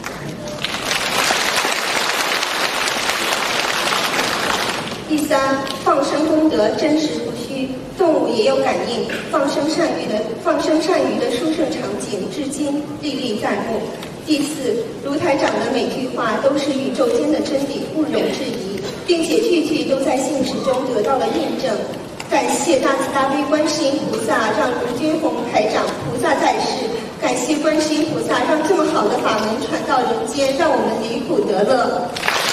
第三，放生功德真实不虚，动物也有感应，放生善鱼的殊胜场景至今历历在目。 第四，卢台长的每句话都是宇宙间的真理，不容置疑，并且句句都在现实中得到了印证。感谢大慈大悲观世音菩萨，让卢军宏台长菩萨在世；感谢观世音菩萨，让这么好的法门传到人间，让我们离苦得乐。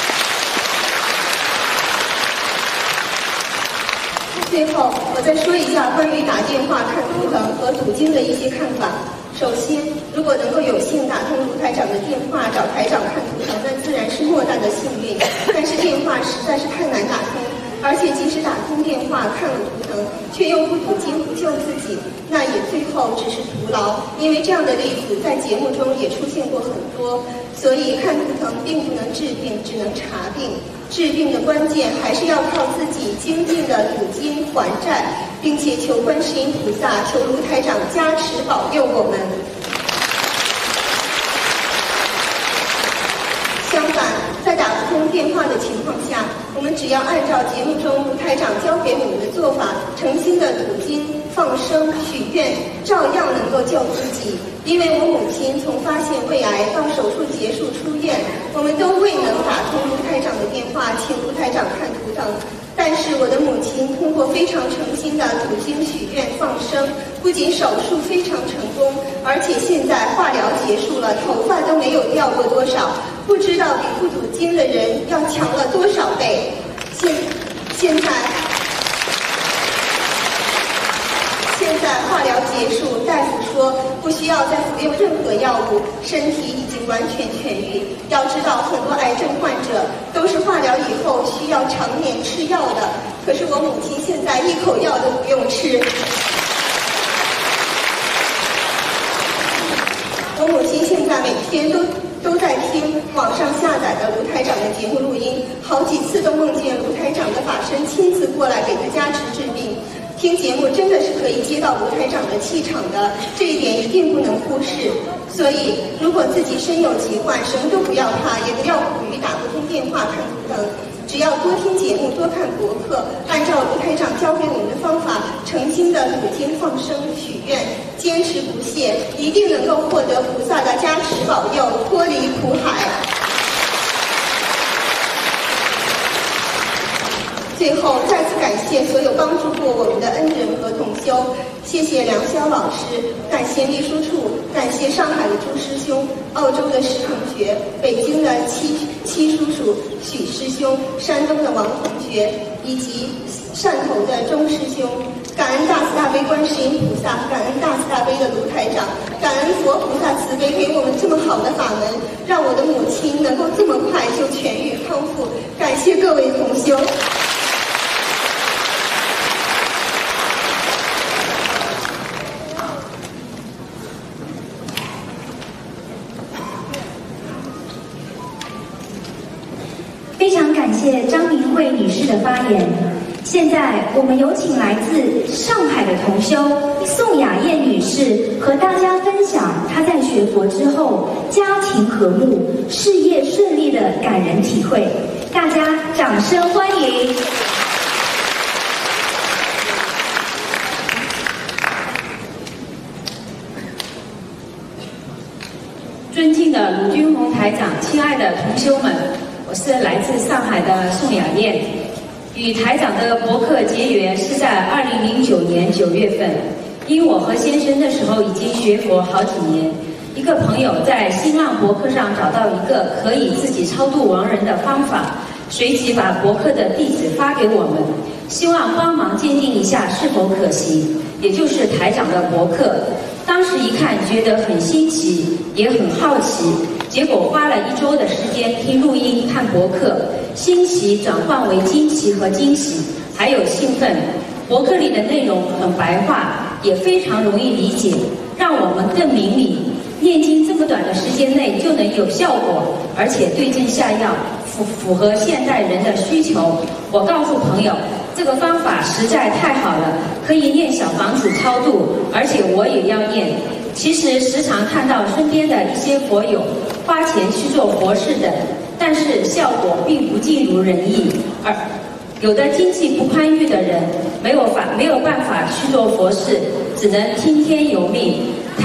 最后，我再说一下关于打电话看图腾和读经的一些看法。首先，如果能够有幸打通卢台长的电话找台长看图腾，那自然是莫大的幸运。但是电话实在是太难打通，而且即使打通电话看了图腾，却又不读经不救自己，那也最后只是徒劳。因为这样的例子在节目中也出现过很多，所以看图腾并不能治病，只能查病。治病的关键还是要靠自己精进的读经还债，并且求观世音菩萨、求卢台长加持保佑我们。相反，在打不通电话的情况下，我们只要按照节目中卢台长教给我们的做法，诚心的读经、放生、许愿，照样能够救自己。因为我母亲从发现胃癌到手术结束出院，我们都未能打通卢台长的电话，请卢台长看图腾。但是我的母亲通过非常诚心的读经、许愿、放生，不仅手术非常成功，而且现在化疗结束了，头发都没有掉过多少，不知道比不读经的人要强了多少倍。现在化疗结束，大夫说不需要再服用任何药物，身体已经完全痊愈。要知道，很多癌症患者都是化疗以后需要常年吃药的，可是我母亲现在一口药都不用吃。我母亲现在每天都在听网上下载的卢台长的节目录音，好几次都梦见卢台长的法身亲自过来给她加持治病。听节目真的是可以接到卢台长的气场的，这一点一定不能忽视。所以，如果自己身有疾患，什么都不要怕，也不要苦于打不通电话看图腾，只要多听节目，多看博客，按照卢台长教给我们的方法，诚心的读经、放生、许愿，坚持不懈，一定能够获得菩萨的加持保佑，脱离苦海。最后，再次感谢所有帮助过我们的恩人和同修，谢谢梁霄老师，感谢秘书处，感谢上海的朱师兄，澳洲的石同学，北京的七叔叔、许师兄，山东的王同学，以及汕头的钟师兄。感恩大慈大悲观世音菩萨，感恩大慈大悲的卢台长，感恩佛菩萨慈悲给我们这么好的法门，让我的母亲能够这么快就痊愈康复。感谢各位同修。 非常感谢张明慧女士的发言。现在我们有请来自上海的同修宋雅燕女士和大家分享她在学佛之后家庭和睦、事业顺利的感人体会。大家掌声欢迎。 尊敬的卢军宏台长，亲爱的同修们，我是来自上海的宋雅燕。与台长的博客结缘是在2009年9月份，因我和先生那时候已经学佛好几年，一个朋友在新浪博客上找到一个可以自己超度亡人的方法，随即把博客的地址发给我们，希望帮忙鉴定一下是否可行，也就是台长的博客。当时一看觉得很新奇，也很好奇，结果花了1周的时间听录音、看博客，新奇转换为惊奇和惊喜，还有兴奋。博客里的内容很白话，也非常容易理解，让我们更明理。念经这么短的时间内就能有效果，而且对症下药，符合现代人的需求。我告诉朋友，这个方法实在太好了，可以念小房子超度，而且我也要念。其实时常看到身边的一些佛友花钱去做佛事的，但是效果并不尽如人意，而有的经济不宽裕的人没有办法去做佛事，只能听天由命。台长教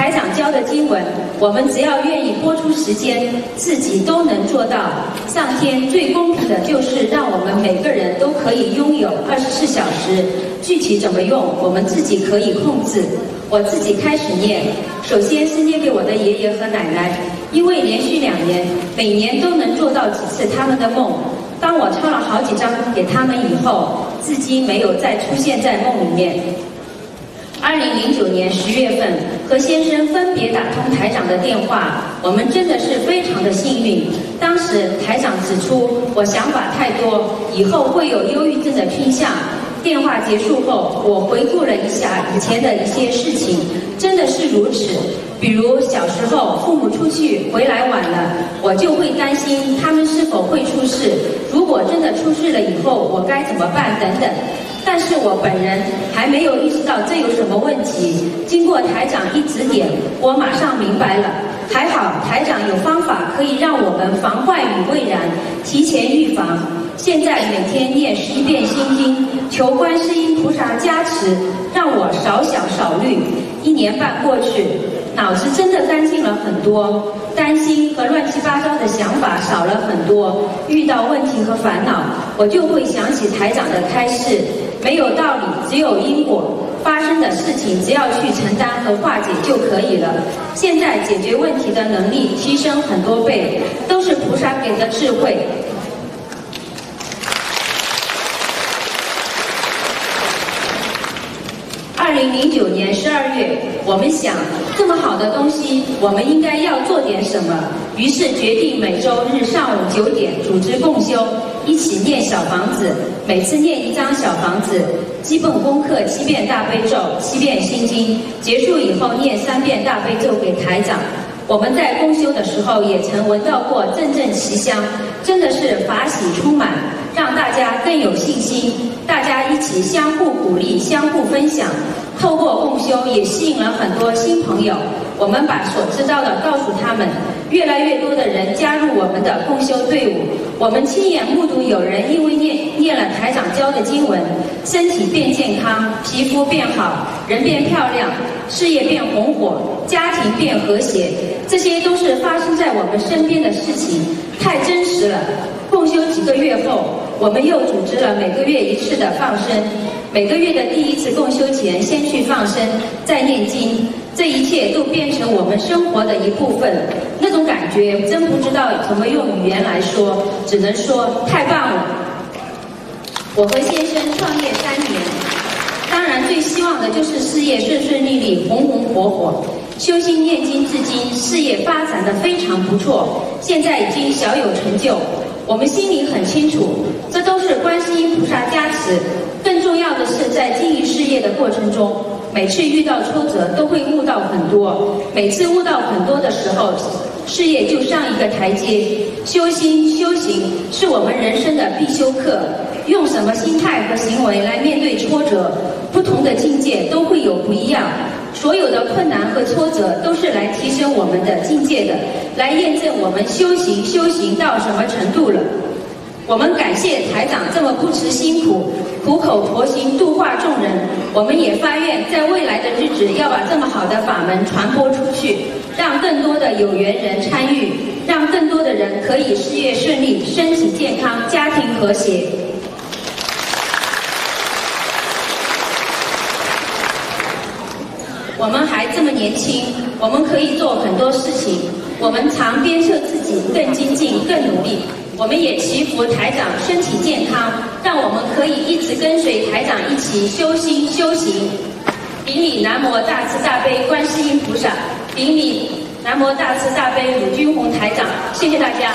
教的经文，我们只要愿意拨出时间，自己都能做到。上天最公平的就是让我们每个人都可以拥有24小时，具体怎么用，我们自己可以控制。我自己开始念，首先是念给我的爷爷和奶奶，因为连续2年，每年都能做到几次他们的梦。当我抄了好几张给他们以后，至今没有再出现在梦里面。2009年10月份，和先生分别打通台长的电话，我们真的是非常的幸运。当时台长指出我想法太多，以后会有忧郁症的倾向。电话结束后，我回顾了一下以前的一些事情，真的是如此。比如小时候父母出去回来晚了，我就会担心他们是否会出事，如果真的出事了以后我该怎么办等等。但是我本人还没有意识到这有什么问题，经过台长一指点，我马上明白了。还好台长有方法可以让我们防患于未然，提前预防。现在每天念11遍心经，求观世音菩萨加持，让我少想少虑。1年半过去，脑子真的干净了很多，担心和乱七八糟的想法少了很多。遇到问题和烦恼，我就会想起台长的开示，没有道理，只有因果。发生的事情只要去承担和化解就可以了。现在解决问题的能力提升很多倍，都是菩萨给的智慧。2009年12月，我们想这么好的东西，我们应该要做点什么，于是决定每周日上午9点组织共修，一起念小房子，每次念1张小房子，基本功课7遍大悲咒，7遍心经，结束以后念3遍大悲咒给台长。我们在共修的时候也曾闻到过阵阵奇香，真的是法喜充满，让大家更有信心。大家一起相互鼓励，相互分享，透过共修也吸引了很多新朋友。我们把所知道的告诉他们，越来越多的人加入我们的共修队伍。我们亲眼目睹有人因为念了台长教的经文，身体变健康，皮肤变好，人变漂亮，事业变红火，家庭变和谐，这些都是发生在我们身边的事情，太真实了。共修几个月后，我们又组织了每个月1次的放生，每个月的第1次共修前先去放生，再念经，这一切都变成我们生活的一部分。那种感觉真不知道怎么用语言来说，只能说太棒了。我和先生创业3年，当然最希望的就是事业顺顺利利，红红火火。修心念经至今，事业发展得非常不错，现在已经小有成就。我们心里很清楚，这都是观世音菩萨加持。更重要的是，在经营事业的过程中，每次遇到挫折都会悟到很多，每次悟到很多的时候，事业就上一个台阶。修心修行是我们人生的必修课，用什么心态和行为来面对挫折，不同的境界都会有不一样。所有的困难和挫折都是来提升我们的境界的，来验证我们修行到什么程度了。我们感谢台长这么不辞辛苦，苦口婆心度化众人。我们也发愿在未来的日子要把这么好的法门传播出去，让更多的有缘人参与，让更多的人可以事业顺利，身体健康，家庭和谐。我们还这么年轻，我们可以做很多事情。我们常鞭策自己更精进、更努力。我们也祈福台长身体健康，让我们可以一直跟随台长一起修心修行。顶礼南无大慈大悲观世音菩萨，顶礼南无大慈大悲鲁军宏台长。谢谢大家。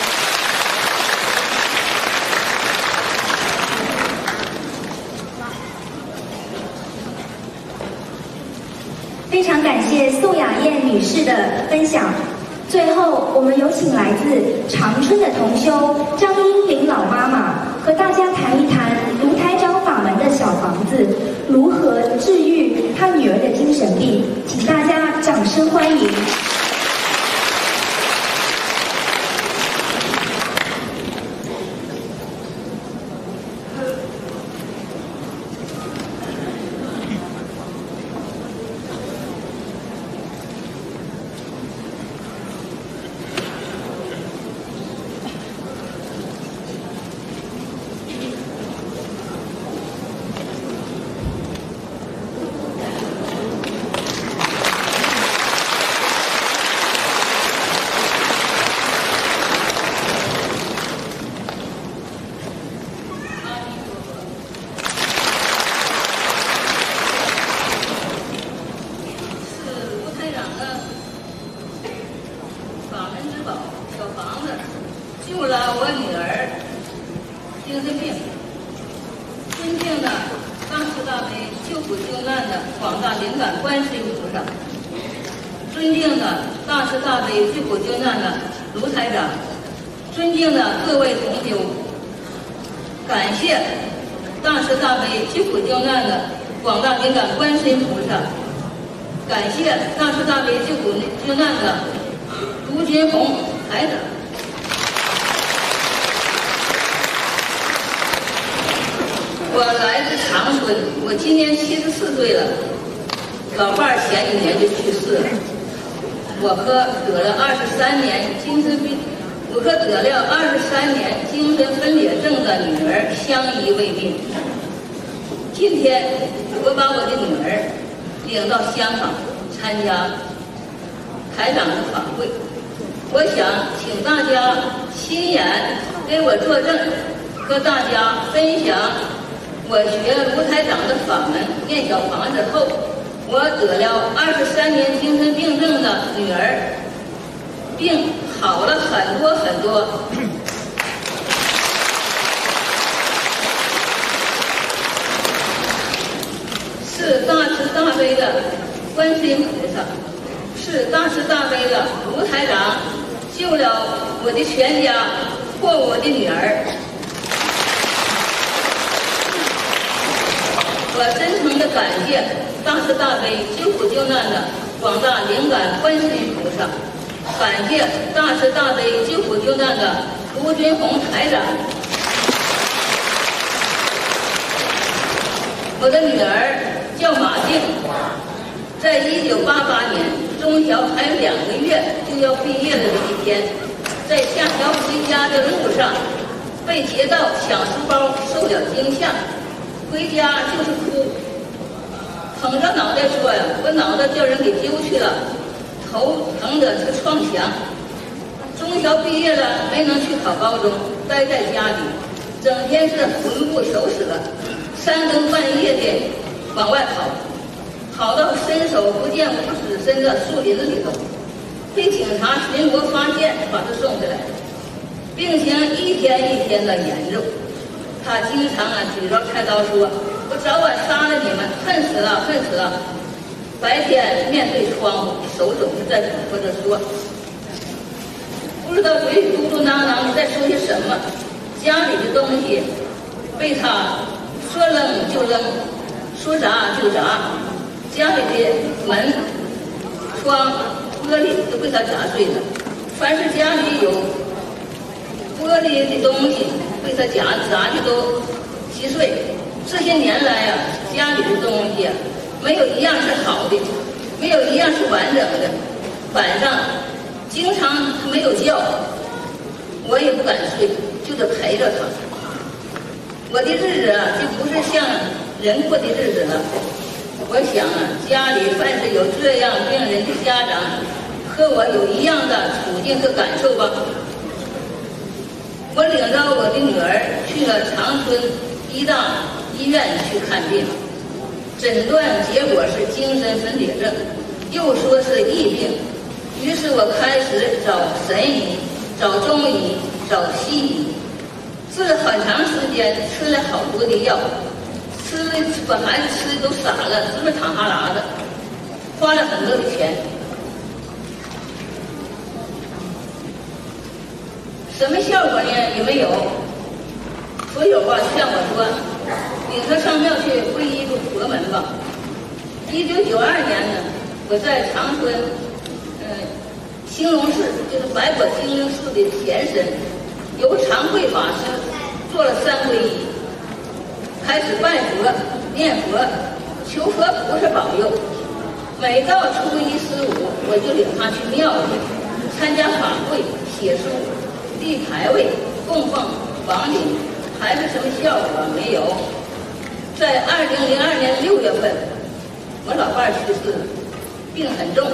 非常感谢宋雅燕女士的分享。最后，我们有请来自长春的同修张英玲老妈妈和大家谈一谈卢台长法门的小房子如何治愈她女儿的精神病，请大家掌声欢迎。 救了我女儿精神病。尊敬的大慈大悲救苦救难的广大灵感观世音菩萨，尊敬的大慈大悲救苦救难的卢台长，尊敬的各位同修，感谢大慈大悲救苦救难的广大灵感观世音菩萨，感谢大慈大悲救苦救难的卢军红台长。我来自长春，我今年74岁了。老伴儿前几年就去世了。我和得了23年精神病，我和得了23年精神分裂症的女儿相依为命。今天我把我的女儿领到香港参加台长的法会，我想请大家亲眼给我作证，和大家分享我学卢台长的法门念小房子后，我得了23年精神病症的女儿，病好了很多很多。是大慈大悲的观世音菩萨，是大慈大悲的卢台长救了我的全家或我的女儿。我真诚地感谢大慈大悲救苦救难的广大灵感观世音菩萨，感谢大慈大悲救苦救难的卢军红台长。我的女儿叫马静，在1988年中小还有2个月就要毕业了的一天，在下校回家的路上被劫道抢书包，受了惊吓。回家就是哭，捧着脑袋说呀，我脑袋叫人给揪去了，头疼的是撞墙。中小毕业了，没能去考高中，待在家里，整天是魂不守舍，3更半夜的往外跑到伸手不见五指深的树林里头，被警察巡逻发现，把他送下来，病情一天一天的严重。他经常举着菜刀说：“我早晚杀了你们，恨死了，恨死了。”白天面对窗户，手总是在嘱咐着说，不知道嘴里嘟嘟囔囔在说些什么。家里的东西被他说扔就扔，说砸就砸，家里的门、窗、玻璃都被他砸碎了。凡是家里有玻璃的东西被他砸的都稀碎。这些年来呀，家里的东西没有一样是好的，没有一样是完整的。晚上经常他没有觉，我也不敢睡，就得陪着他。我的日子就不是像人过的日子了。我想家里凡是有这样病人的家长，和我有一样的处境和感受吧。我领着我的女儿去了长春医大医院去看病，诊断结果是精神分裂症，又说是疫病。于是我开始找神医，找中医，找西医，治了很长时间，吃了好多的药，把孩子吃的都傻了，直么淌哈喇子，花了很多的钱。什么效果呢？也没有。所有劝我说，领他上庙去皈依个佛门吧。1992年呢，我在长春，兴隆寺，就是白果精灵寺的前身，由常慧法师做了3皈依，开始拜佛、念佛，求佛菩萨保佑。每到初1、15，我就领他去庙里参加法会、写书、立牌位、供奉、绑顶，还是什么效果没有。在2002年6月份，我老伴儿去世了，病很重，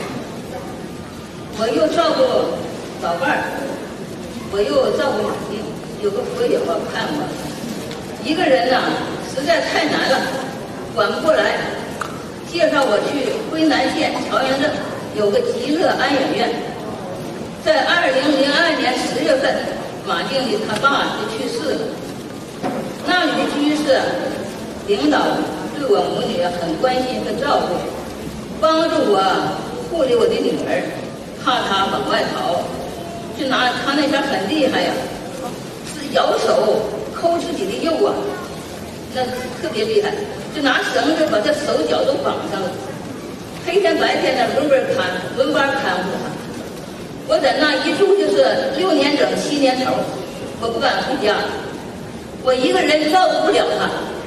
我又照顾老伴儿，我又照顾马丁，有个佛友看我，一个人实在太难了，管不过来，介绍我去归南县朝阳镇有个极乐安养院。在2002年10月份， 马静的他爸就去世了。那里的居士领导对我母女很关心和照顾，帮助我护理我的女儿，怕她往外逃，就拿他那前很厉害呀，是摇手抠自己的肉啊，那特别厉害，就拿绳子把这手脚都绑上了，黑天白天的轮班看护他。我在那一住就是6年整7年头，我不敢回家，我一个人照顾不了他。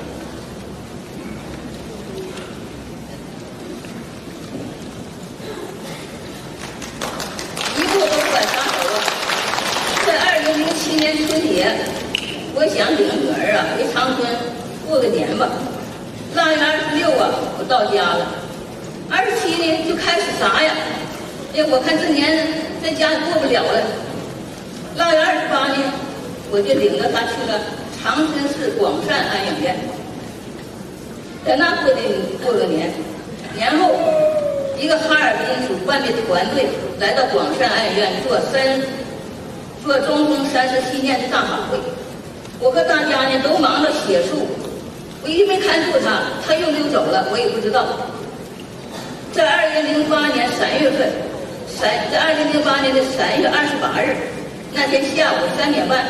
一步都不敢撒手啊！在2007年春节，我想领女儿啊回长春过个年吧。腊月26啊，我到家了。27呢就开始啥呀？我看这年在家里过不了了。腊月28呢，我就领着他去了长春市广善安养院，在那过个年。年后，一个哈尔滨主办的团队来到广善安养院做中通37年的大法会。我和大家呢都忙着写书，我一没看住他，他又溜走了，我也不知道。在2008年3月份。在2008年的3月28日，那天下午3点半，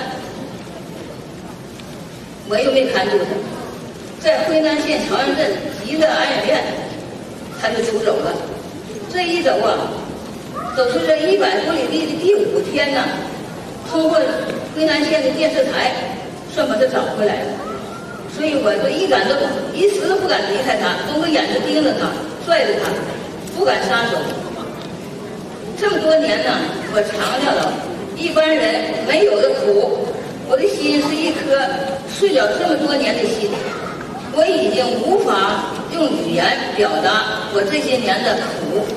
我又没看住他，在辉南县朝阳镇吉乐安养院，他就出走了。这一走啊，走出这100公里地的第5天呢，通过辉南县的电视台，算把他找回来了。所以我一时都不敢离开他，都我眼睛盯着他，拽着他，不敢撒手。这么多年呢，我尝到了一般人没有的苦。我的心是一颗睡了这么多年的心，我已经无法用语言表达我这些年的苦。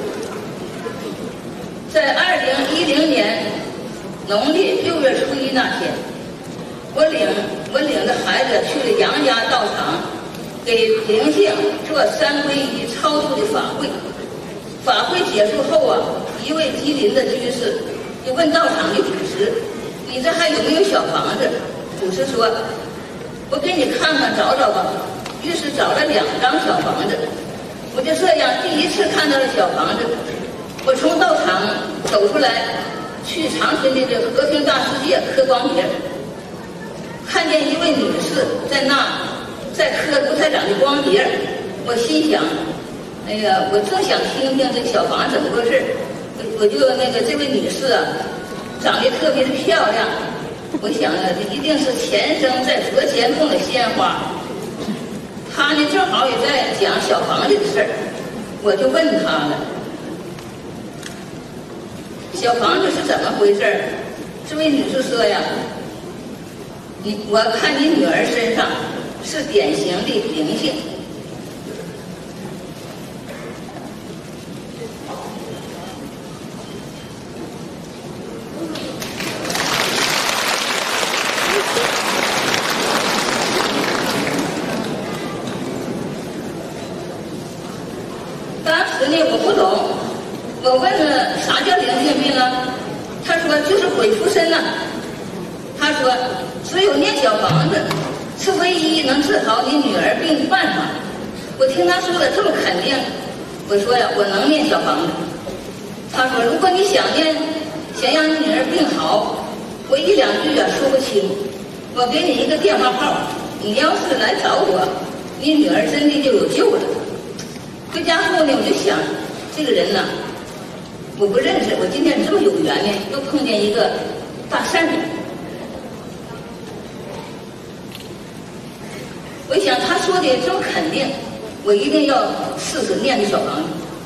在2010年农历6月初1那天，我领着孩子去了杨家道场，给灵性做3皈依超度的法会。法会结束后啊，一位吉林的居士就问道场的主持：“你这还有没有小房子？”主持说：“我给你看看找找吧。”于是找了2张小房子。我就这样第一次看到了小房子。我从道场走出来，去长春的这和平大世界磕光碟，看见一位女士在磕卢台长的光碟，我心想。我正想听听这个小房怎么回事，我就这位女士啊，长得特别的漂亮，我想啊，这一定是前生在佛前供的鲜花。她呢正好也在讲小房子的事儿，我就问她了，小房子是怎么回事？这位女士说呀，我看你女儿身上是典型的灵性。我不懂，我问了啥叫灵性病啊？他说就是鬼附身了。他说只有念小房子是唯一能治好你女儿病的办法。我听他说的这么肯定，我说呀，我能念小房子。他说如果你想让你女儿病好，我1、2句说不清，我给你一个电话号，你要是来找我，你女儿真的就有救了。回家后呢，我就想，这个人呢，我不认识，我今天这么有缘呢，又碰见一个大善人。我想他说的这么肯定，我一定要试试念的小房子。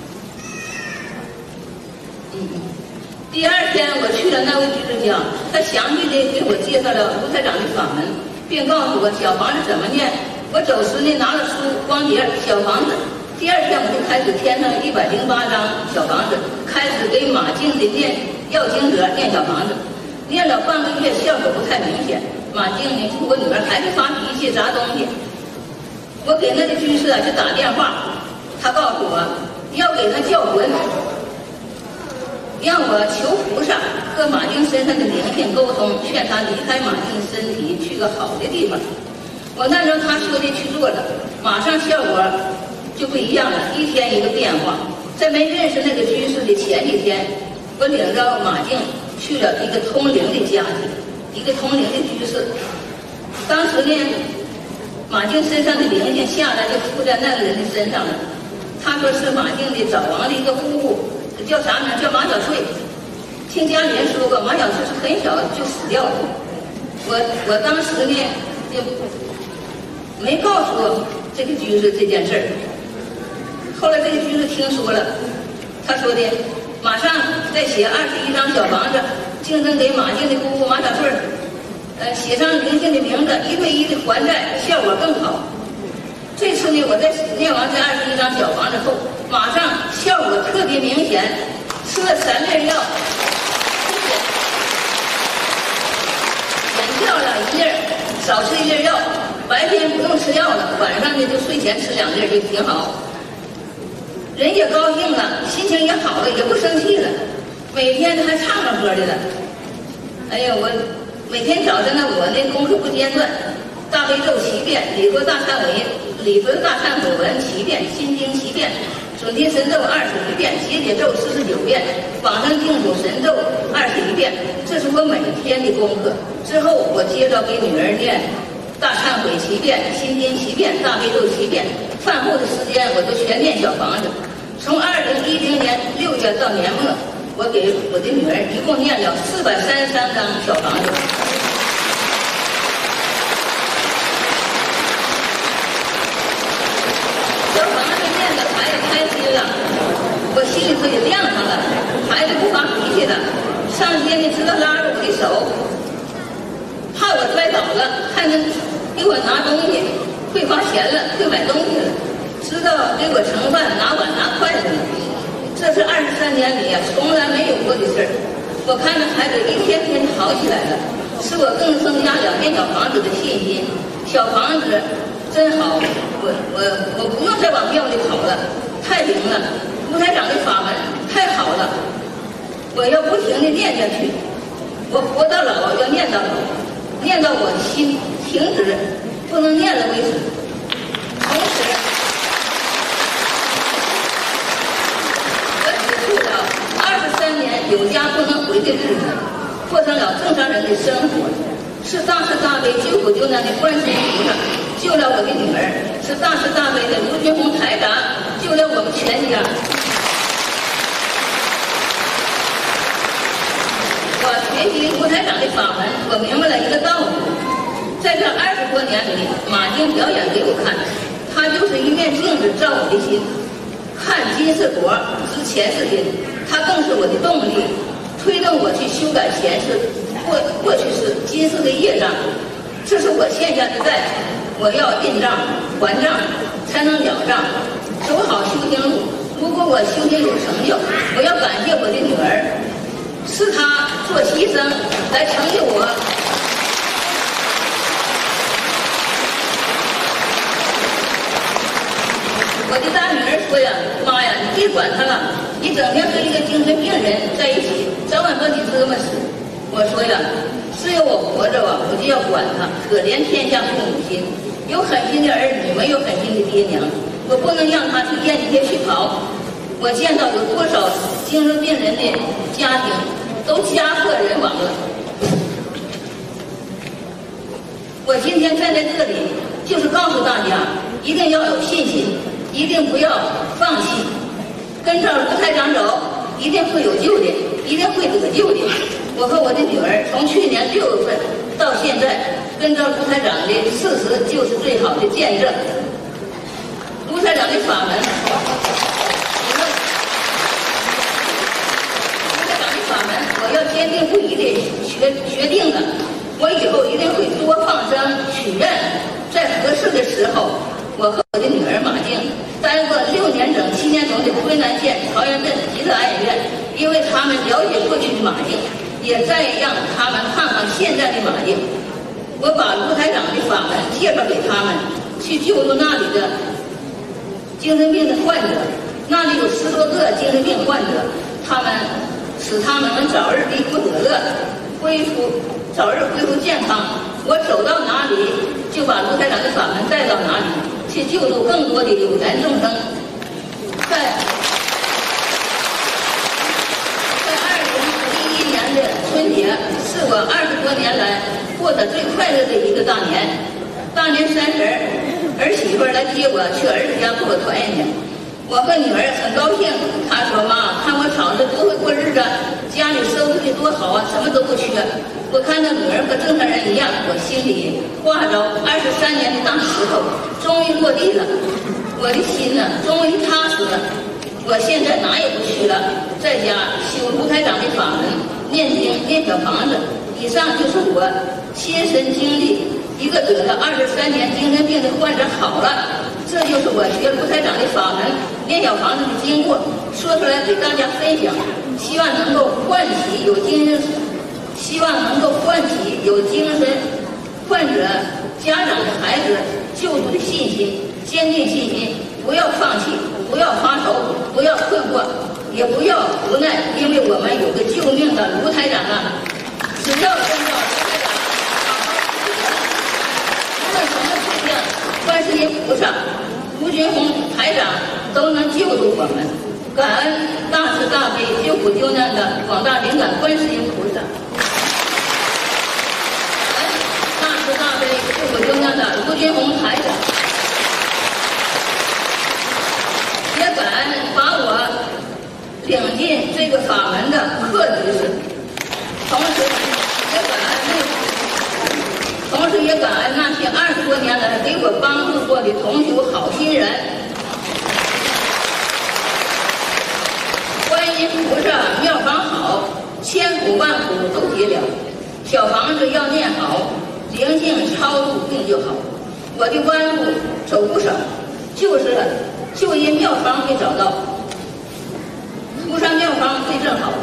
第2天我去了那位居士家，他详细的给我介绍了卢台长的法门，并告诉我小房子怎么念。我走时呢拿了书光碟小房子。第2天我就开始添上108张小房子，开始给马静的要经者念小房子，念了半个月，效果不太明显。马静呢，我女儿还是发脾气砸东西。我给那个居士就打电话，他告诉我要给他叫魂，让我求菩萨和马丁身上的灵性沟通，劝他离开马丁身体，去个好的地方。我按照他说的去做了，马上效果就不一样了，一天一个变化。在没认识那个居士的前几天，我领着马丁去了一个通灵的家庭，一个通灵的居士。当时呢，马丁身上的灵性下来就附在那个人的身上了。他说是马丁的早亡的一个姑姑，叫啥名？叫马小翠。听家里人说过，马小翠是很小就死掉了。我当时呢就没告诉这个居士这件事儿。后来这个居士听说了，他说的马上再写21张小房子，竞争给马丁的姑姑马小翠，写上灵性的名字，一对一的还债，效果更好。这次呢，我在念完这21张小房子后，马上效果特别明显，吃了3粒药，眼掉了1粒，少吃1粒药，白天不用吃药了，晚上呢就睡前吃2粒就挺好。人也高兴了，心情也好了，也不生气了，每天还唱着歌的了。哎呀，我每天早上呢，我那功课不间断，大悲咒7遍，礼佛大忏悔文7遍，心经7遍，准提神咒21遍，解结咒49遍，往生净土神咒21遍，这是我每天的功课。之后我接着给女儿念大忏悔7遍，心经7遍，大悲咒7遍。饭后的时间我都全念小房子。从2010年6月到年末，我给我的女儿一共念了433张小房子。小房子念的孩子开心了，我心里头也亮堂了，孩子不发脾气了。上街呢，知道拉着我的手，怕我摔倒了，还能给我拿东西，会花钱了，会买东西了，知道给我盛饭、拿碗、拿筷子了。这是23年里从来没有过的事儿。我看着孩子一天天好起来了，使我更增加了念小房子的信心。小房子真好，我不用再往庙里跑了，太灵了。卢台长的法门太好了，我要不停地念下去，我活到老要念到老，念到我心停止不能念了为止。同时我指出了23年有家不能回的日子，过上了正常人的生活，是大慈大悲救苦救难的观世音菩萨救了我的女儿，是大慈大悲的卢军红台长救了我们全家。我学习卢台长的法门，我明白了一个道理，在这20多年里，马丁表演给我看，他就是一面镜子照我的心，看今世果知前世因，他更是我的动力，推动我去修改前世、过去世、今世的业障。这是我欠下的债，我要印账还账，才能了账，走好修行路。如果我修行有成就，我要感谢我的女儿，是她做牺牲来成就我。我的大女儿说呀，妈呀，你别管她了，你整天和一个精神病人在一起，早晚把你折磨死。我说呀，只有我活着啊，我就要管她，可怜天下父母心，有狠心的儿女，没有狠心的爹娘，我不能让她去艳街去跑。我见到有多少精神病人的家庭都家破人亡了。我今天站在这里，就是告诉大家，一定要有信心，一定不要放弃，跟着卢台长走，一定会有救的，一定会得救的。我和我的女儿从去年6月份到现在，跟着卢台长的事实就是最好的见证。卢台长的法门，卢台长的法门，我要坚定不移的决定了，我以后一定会多放生许愿，在合适的时候，我和我的女儿马静待过6年整、7年整的昆南县桃源镇吉德爱医院，因为他们了解过去的马静，也再让他们看看现在的马静。我把卢台长的法门介绍给他们，去救助那里的精神病的患者，那里有10多个精神病患者，他们使他们能早日离苦得乐，早日恢复健康。我走到哪里，就把卢台长的法门带到哪里，去救助更多的有缘众生。在2011年的春节，是我20多年来过得最快乐的一个大年。大年30，儿媳妇来接我去儿子家过团圆去。我和女儿很高兴，她说：“妈，看我嫂子多会过日子，家里收拾的多好啊，什么都不缺。”我看到女儿和正常人一样，我心里挂着23年的大石头，终于落地了。我的心呢，终于踏实了。我现在哪也不去了，在家修卢台长的法门，念经念小房子。以上就是我亲身经历一个得了23年精神病的患者好了。这就是我学卢台长的法门念小房子的经过，说出来给大家分享，希望能够唤起有精神患者家长的孩子救助的信心，坚定信心，不要放弃，不要发愁，不要困惑，也不要无奈，因为我们有个救命的卢台长啊！只要跟着卢台长无论什么事情，观世音菩萨、卢军宏台长都能救助我们。感恩大慈大悲救苦救难的广大灵感观世音菩萨，感恩大慈大悲救苦救难的卢军宏台长，也感恩把我领进这个法门的贺居士，同时也感恩那些20多年来给我帮助过的同修好心人。观音菩萨妙法好，千苦万苦都解了。小房子要念好，灵性超度病就好。我的弯路走不少，就因妙方没找到，菩萨妙方最正好。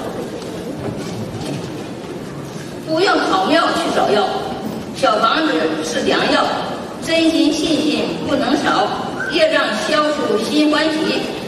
不用跑庙去找药，小房子是良药，真心信心不能少，业障消除心欢喜。